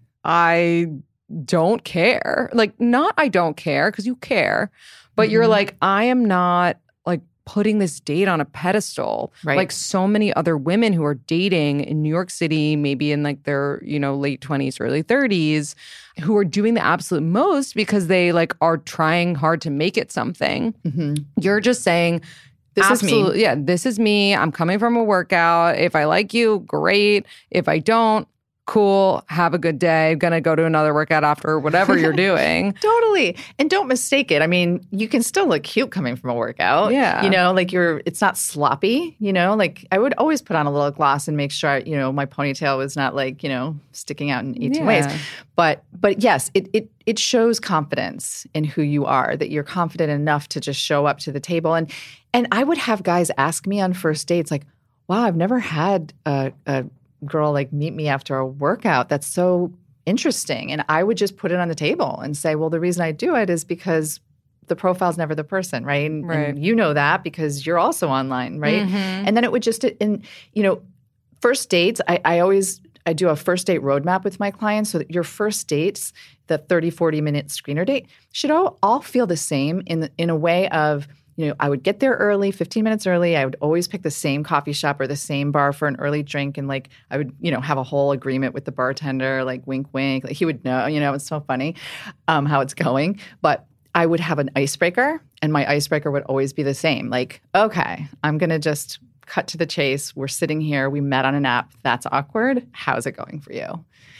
I don't care. Like not I don't care, because you care. But mm-hmm. you're like, I am not like putting this date on a pedestal. Right. Like so many other women who are dating in New York City, maybe in like their, you know, late twenties, early thirties, who are doing the absolute most because they like are trying hard to make it something. Mm-hmm. You're just saying, this absolutely, is me. Yeah, this is me. I'm coming from a workout. If I like you, great. If I don't, cool, have a good day. I'm going to go to another workout after whatever you're doing. Totally. And don't mistake it. I mean, you can still look cute coming from a workout. Yeah. You know, like you're, it's not sloppy, you know, like I would always put on a little gloss and make sure, you know, my ponytail was not like, you know, sticking out in eighteen yeah. ways. But, but yes, it, it, it shows confidence in who you are, that you're confident enough to just show up to the table. And, and I would have guys ask me on first dates, like, wow, I've never had a, a girl like meet me after a workout. That's so interesting. And I would just put it on the table and say, well, the reason I do it is because the profile's never the person, right? And, right. and you know that because you're also online, right? Mm-hmm. And then it would just, and you know, first dates, I, I always, I do a first date roadmap with my clients so that your first dates, the thirty, forty minute screener date, should all, all feel the same in the, in a way of, you know, I would get there early, fifteen minutes early. I would always pick the same coffee shop or the same bar for an early drink. And like, I would, you know, have a whole agreement with the bartender, like wink, wink. Like he would know, you know, it's so funny um, how it's going. But I would have an icebreaker, and my icebreaker would always be the same. Like, okay, I'm going to just cut to the chase. We're sitting here. We met on an app. That's awkward. How's it going for you?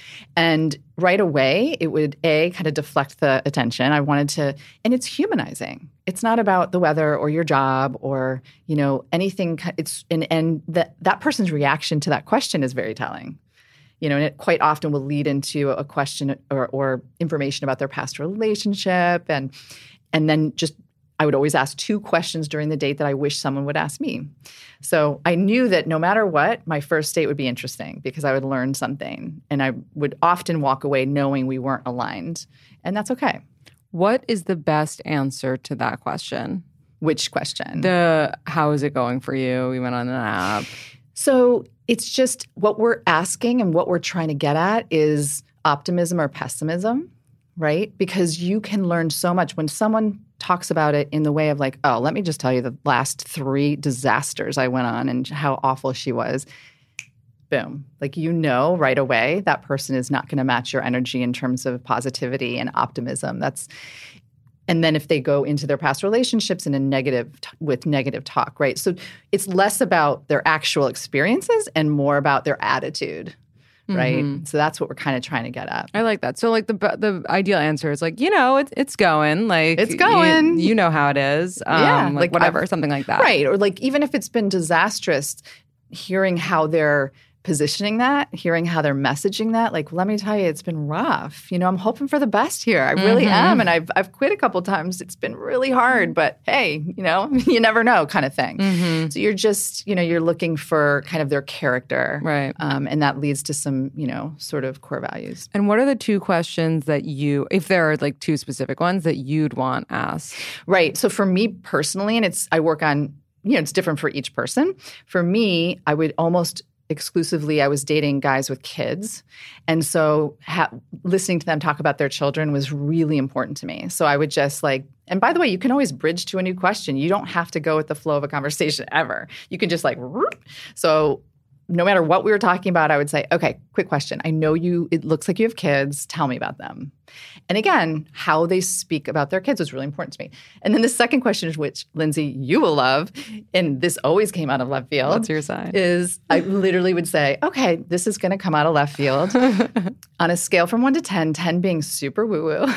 And right away, it would, A, kind of deflect the attention. I wanted to, and it's humanizing. It's not about the weather or your job or, you know, anything. It's, and, and that, that person's reaction to that question is very telling. You know, and it quite often will lead into a question or, or information about their past relationship. And, and then just, I would always ask two questions during the date that I wish someone would ask me. So I knew that no matter what, my first date would be interesting because I would learn something. And I would often walk away knowing we weren't aligned. And that's okay. What is the best answer to that question? Which question? The how is it going for you? We went on an app. So it's just what we're asking and what we're trying to get at is optimism or pessimism, right? Because you can learn so much when someone talks about it in the way of like, oh, let me just tell you the last three disasters I went on and how awful she was. Boom. Like, you know, right away, that person is not going to match your energy in terms of positivity and optimism. That's, and then if they go into their past relationships in a negative, with negative talk, right? So it's less about their actual experiences and more about their attitude. Right. Mm-hmm. So that's what we're kind of trying to get at. I like that. So like the the ideal answer is like, you know, it's it's going. Like it's going. You, you know how it is. Um, yeah. Like, like whatever, I've, something like that. Right. Or like even if it's been disastrous, hearing how they're positioning that, hearing how they're messaging that, like, let me tell you, it's been rough. You know, I'm hoping for the best here. I really mm-hmm. am. And I've I've quit a couple times. It's been really hard, but hey, you know, you never know kind of thing. Mm-hmm. So you're just, you know, you're looking for kind of their character. Right. Um, and that leads to some, you know, sort of core values. And what are the two questions that you, if there are like two specific ones that you'd want asked? Right. So for me personally, and it's, I work on, you know, it's different for each person. For me, I would almost exclusively, I was dating guys with kids. And so ha- listening to them talk about their children was really important to me. So I would just like, and by the way, you can always bridge to a new question. You don't have to go with the flow of a conversation ever. You can just like, so no matter what we were talking about, I would say, okay, quick question. I know you, it looks like you have kids. Tell me about them. And again, how they speak about their kids was really important to me. And then the second question, which Lindsay, you will love, and this always came out of left field. What's your side? Is I literally would say, okay, this is going to come out of left field on a scale from one to ten, ten being super woo-woo,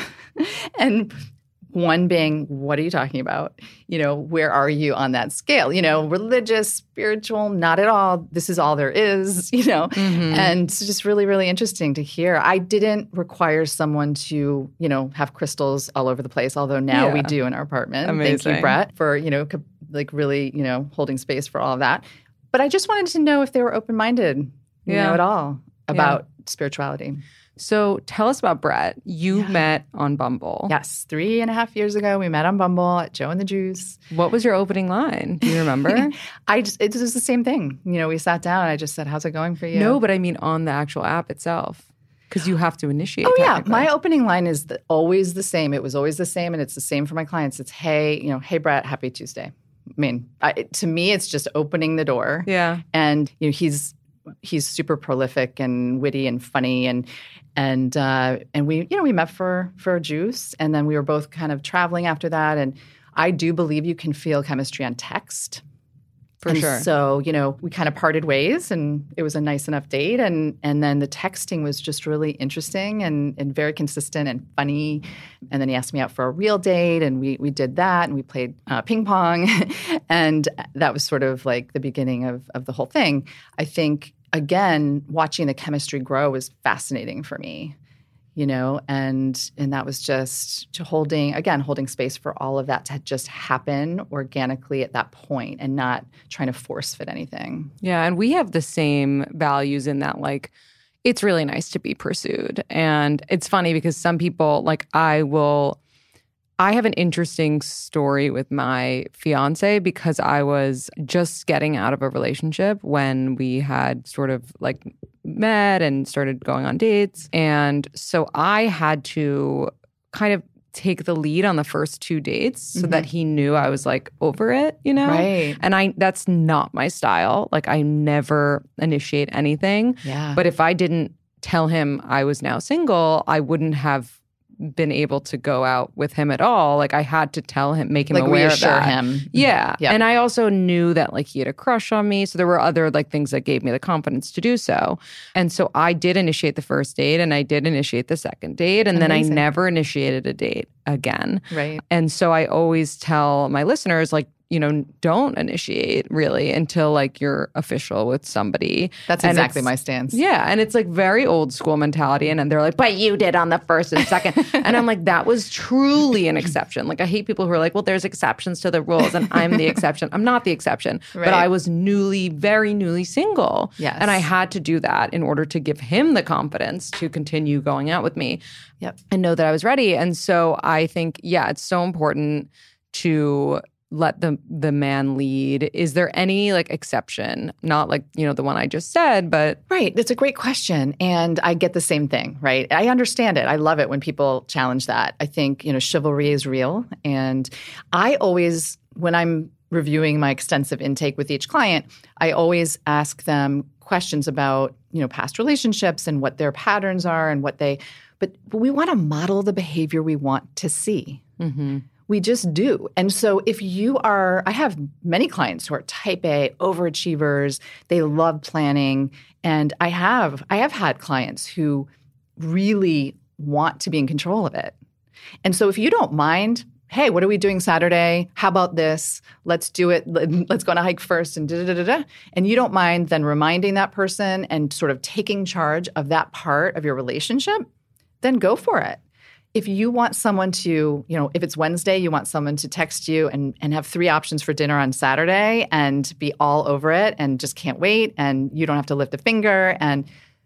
and one being, what are you talking about? You know, where are you on that scale? You know, religious, spiritual, not at all. This is all there is, you know. Mm-hmm. And it's just really, really interesting to hear. I didn't require someone to, you know, have crystals all over the place, although now yeah. we do in our apartment. Amazing. Thank you, Brett, for, you know, like really, you know, holding space for all of that. But I just wanted to know if they were open-minded, you yeah. know, at all about yeah. spirituality. So tell us about Brett. You yeah. met on Bumble. Yes. Three and a half years ago, we met on Bumble at Joe and the Juice. What was your opening line? Do you remember? I just, it was the same thing. You know, we sat down and I just said, how's it going for you? No, but I mean on the actual app itself. Because you have to initiate. Oh, yeah. My opening line is the, always the same. It was always the same, and it's the same for my clients. It's, hey, you know, hey, Brett, happy Tuesday. I mean, I, to me, it's just opening the door. Yeah. And, you know, he's he's super prolific and witty and funny, and and uh, and we, you know, we met for for a juice, and then we were both kind of traveling after that. And I do believe you can feel chemistry on text. For and sure. So, you know, we kind of parted ways, and it was a nice enough date. And and then the texting was just really interesting and, and very consistent and funny. And then he asked me out for a real date, and we we did that, and we played uh, ping pong. And that was sort of like the beginning of, of the whole thing. I think, again, watching the chemistry grow was fascinating for me. You know, and and that was just to holding, again, holding space for all of that to just happen organically at that point and not trying to force fit anything. Yeah, and we have the same values in that, like, it's really nice to be pursued. And it's funny because some people, like, I will, I have an interesting story with my fiance because I was just getting out of a relationship when we had sort of like met and started going on dates. And so I had to kind of take the lead on the first two dates so mm-hmm. that he knew I was like over it, you know? Right. And I that's not my style. Like, I never initiate anything. Yeah. But if I didn't tell him I was now single, I wouldn't have been able to go out with him at all, like I had to tell him, make him Like aware of reassure that. him. Yeah. Yeah. And I also knew that like he had a crush on me. So there were other like things that gave me the confidence to do so. And so I did initiate the first date and I did initiate the second date. And then I Amazing. never initiated a date again. Right. And so I always tell my listeners, like, you know, don't initiate really until like you're official with somebody. That's And exactly it's- my stance. Yeah. And it's like very old school mentality. And then they're like, but you did on the first and second. And I'm like, that was truly an exception. Like I hate people who are like, well, there's exceptions to the rules and I'm the exception. I'm not the exception. Right. But I was newly, very newly single. Yes. And I had to do that in order to give him the confidence to continue going out with me. Yep. And know that I was ready. And so I think, yeah, it's so important to let the the man lead. Is there any like exception? Not like, you know, the one I just said, but Right. That's a great question. And I get the same thing, right? I understand it. I love it when people challenge that. I think, you know, chivalry is real. And I always, when I'm reviewing my extensive intake with each client, I always ask them questions about, you know, past relationships and what their patterns are and what they, but, but we want to model the behavior we want to see. mm-hmm. We just do. And so if you are, I have many clients who are type A, overachievers, they love planning. And I have, I have had clients who really want to be in control of it. And so if you don't mind, hey, what are we doing Saturday? How about this? Let's do it. Let's go on a hike first and da da da da. And you don't mind then reminding that person and sort of taking charge of that part of your relationship, then go for it. If you want someone to, you know, if it's Wednesday, you want someone to text you and, and have three options for dinner on Saturday and be all over it and just can't wait and you don't have to lift a finger, and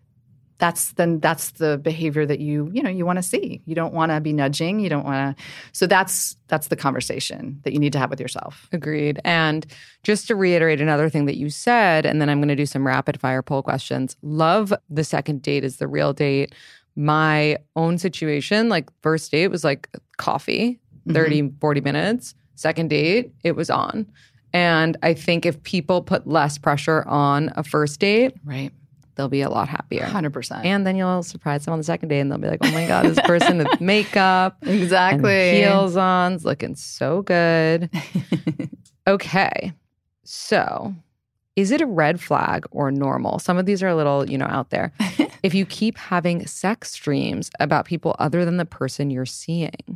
that's then that's the behavior that you, you know, you want to see. You don't want to be nudging. You don't want to. So that's that's the conversation that you need to have with yourself. Agreed. And just to reiterate another thing that you said, and then I'm going to do some rapid fire poll questions. Love the second date is the real date. My own situation, like first date was like coffee, thirty, mm-hmm. forty minutes. Second date, it was on. And I think if people put less pressure on a first date, right, they'll be a lot happier. one hundred percent. And then you'll surprise them on the second date and they'll be like, oh my God, this person with makeup. Exactly. And heels on, is looking so good. Okay. So is it a red flag or normal? Some of these are a little, you know, out there. If you keep having sex dreams about people other than the person you're seeing.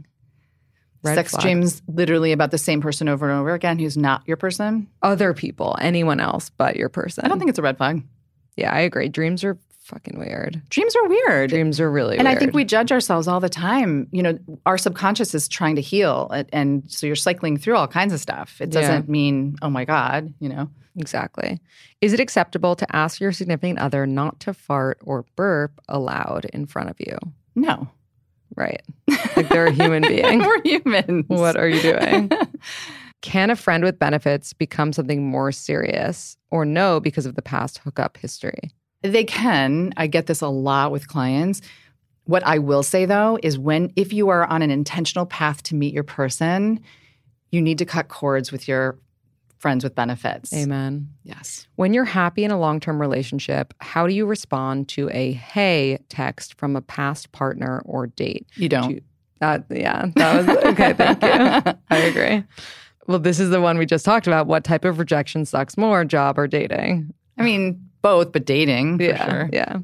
Red sex flag. dreams literally about the same person over and over again who's not your person? Other people, anyone else but your person. I don't think it's a red flag. Yeah, I agree. Dreams are fucking weird. Dreams are weird. Dreams are really and weird. I think we judge ourselves all the time. You know, our subconscious is trying to heal. And, and so you're cycling through all kinds of stuff. It doesn't Yeah. mean, oh my God, you know. Exactly. Is it acceptable to ask your significant other not to fart or burp aloud in front of you? No. Right. Like they're a human being. We're humans. What are you doing? Can a friend with benefits become something more serious or no because of the past hookup history? They can. I get this a lot with clients. What I will say, though, is when if you are on an intentional path to meet your person, you need to cut cords with your friends with benefits. Amen. Yes. When you're happy in a long-term relationship, how do you respond to a hey text from a past partner or date? You don't. Do you, that, yeah, that was okay. Thank you. I agree. Well, this is the one we just talked about. What type of rejection sucks more, job or dating? I mean, both, but dating for yeah, sure. Yeah.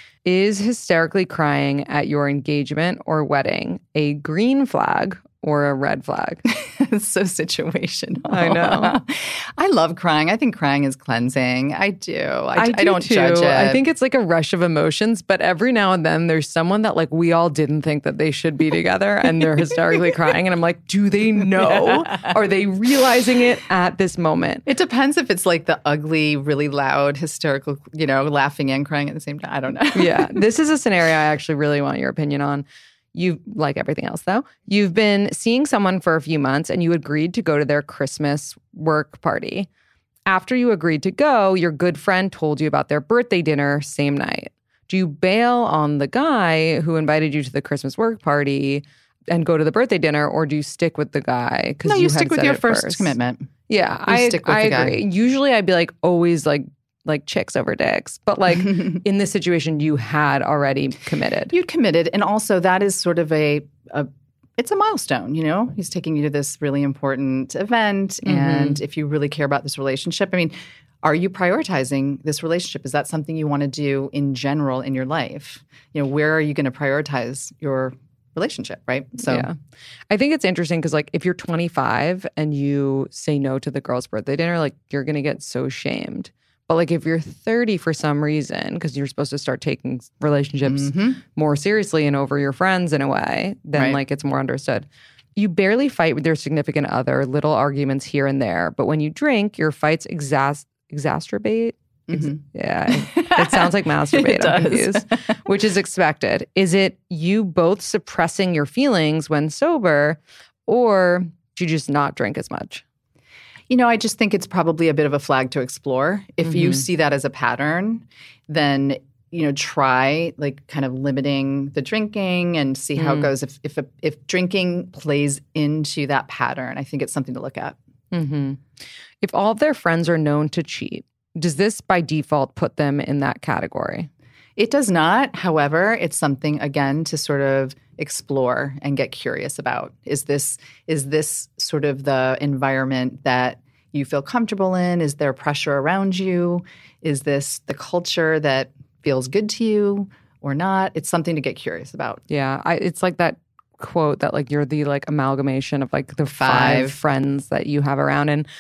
Is hysterically crying at your engagement or wedding a green flag or a red flag? It's so situational. I know. I love crying. I think crying is cleansing. I do. I, I, I do don't too. judge it. I think it's like a rush of emotions, but every now and then there's someone that like we all didn't think that they should be together and they're hysterically crying. And I'm like, do they know? Are they realizing it at this moment? It depends if it's like the ugly, really loud, hysterical, you know, laughing and crying at the same time. I don't know. Yeah. This is a scenario I actually really want your opinion on. You, like everything else though, you've been seeing someone for a few months and you agreed to go to their Christmas work party. After you agreed to go, your good friend told you about their birthday dinner same night. Do you bail on the guy who invited you to the Christmas work party and go to the birthday dinner, or do you stick with the guy? No, you, you stick had with said your it first, commitment. Yeah, You I, stick with I the guy. agree. Usually I'd be like always like like chicks over dicks. But like in this situation, you had already committed. You'd committed. And also that is sort of a, a it's a milestone, you know? He's taking you to this really important event. Mm-hmm. And if you really care about this relationship, I mean, are you prioritizing this relationship? Is that something you want to do in general in your life? You know, where are you going to prioritize your relationship, right? So yeah. I think it's interesting because like if you're twenty-five and you say no to the girl's birthday dinner, like you're going to get so shamed. But like if you're thirty for some reason, because you're supposed to start taking relationships mm-hmm. more seriously and over your friends in a way, then right. like it's more understood. You barely fight with your significant other, little arguments here and there. But when you drink, your fights exas- exacerbate. Mm-hmm. Yeah, it sounds like masturbate. I'm confused. Which is expected. Is it you both suppressing your feelings when sober, or do you just not drink as much? You know, I just think it's probably a bit of a flag to explore. If mm-hmm. you see that as a pattern, then, you know, try like kind of limiting the drinking and see how mm. it goes. If if a, if drinking plays into that pattern, I think it's something to look at. Mm-hmm. If all of their friends are known to cheat, does this by default put them in that category? It does not. However, it's something, again, to sort of explore and get curious about. Is this is this sort of the environment that you feel comfortable in? Is there pressure around you? Is this the culture that feels good to you or not? It's something to get curious about. Yeah, I, it's like that quote that like you're the like amalgamation of like the five, five friends that you have around. And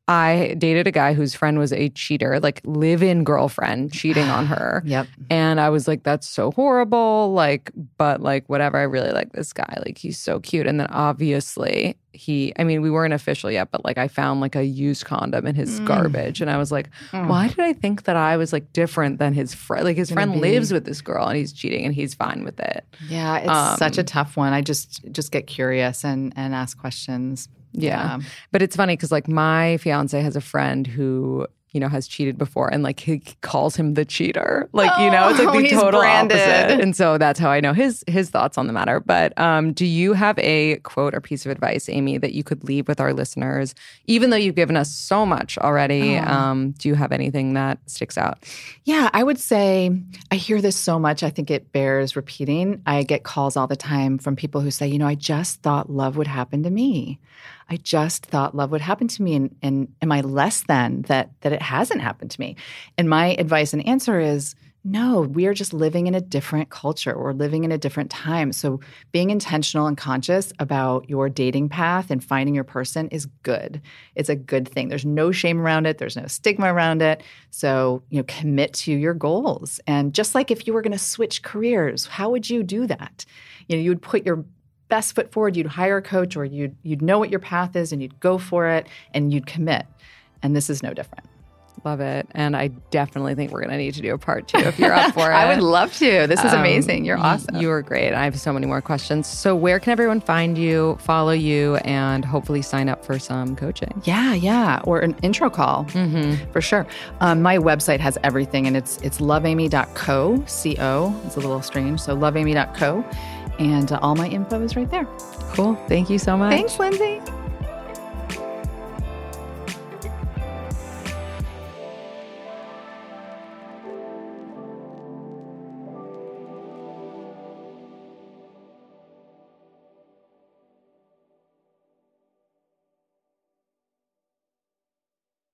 I dated a guy whose friend was a cheater, like live-in girlfriend cheating on her. Yep. And I was like, that's so horrible. Like, but like, whatever. I really like this guy. Like, he's so cute. And then obviously he, I mean, we weren't official yet, but like I found like a used condom in his mm. garbage. And I was like, mm. why did I think that I was like different than his friend? Like his friend lives with this girl and he's cheating and he's fine with it. Yeah, it's um, such a tough one. I just, just get curious and, and ask questions. Yeah. yeah. But it's funny because like my fiance has a friend who, you know, has cheated before and like he calls him the cheater. Like, oh, you know, it's like the total branded. opposite. And so that's how I know his his thoughts on the matter. But um, do you have a quote or piece of advice, Amy, that you could leave with our listeners? Even though you've given us so much already, oh. um, do you have anything that sticks out? Yeah, I would say I hear this so much. I think it bears repeating. I get calls all the time from people who say, you know, I just thought love would happen to me. I just thought love would happen to me, and, and am I less than that that it hasn't happened to me? And my advice and answer is, no, we are just living in a different culture. We're living in a different time. So being intentional and conscious about your dating path and finding your person is good. It's a good thing. There's no shame around it. There's no stigma around it. So, you know, commit to your goals. And just like if you were going to switch careers, how would you do that? You know, you would put your best foot forward, you'd hire a coach, or you'd you'd know what your path is and you'd go for it and you'd commit. And this is no different. Love it. And I definitely think we're going to need to do a part two if you're up for it. I would love to. This is um, amazing. You're awesome. You were great. I have so many more questions. So where can everyone find you, follow you, and hopefully sign up for some coaching? Yeah, yeah. Or an intro call, mm-hmm. for sure. Um, my website has everything, and it's it's love amy dot co, C O. It's a little strange. So love amy dot co. And uh, all my info is right there. Cool. Thank you so much. Thanks, Lindsay.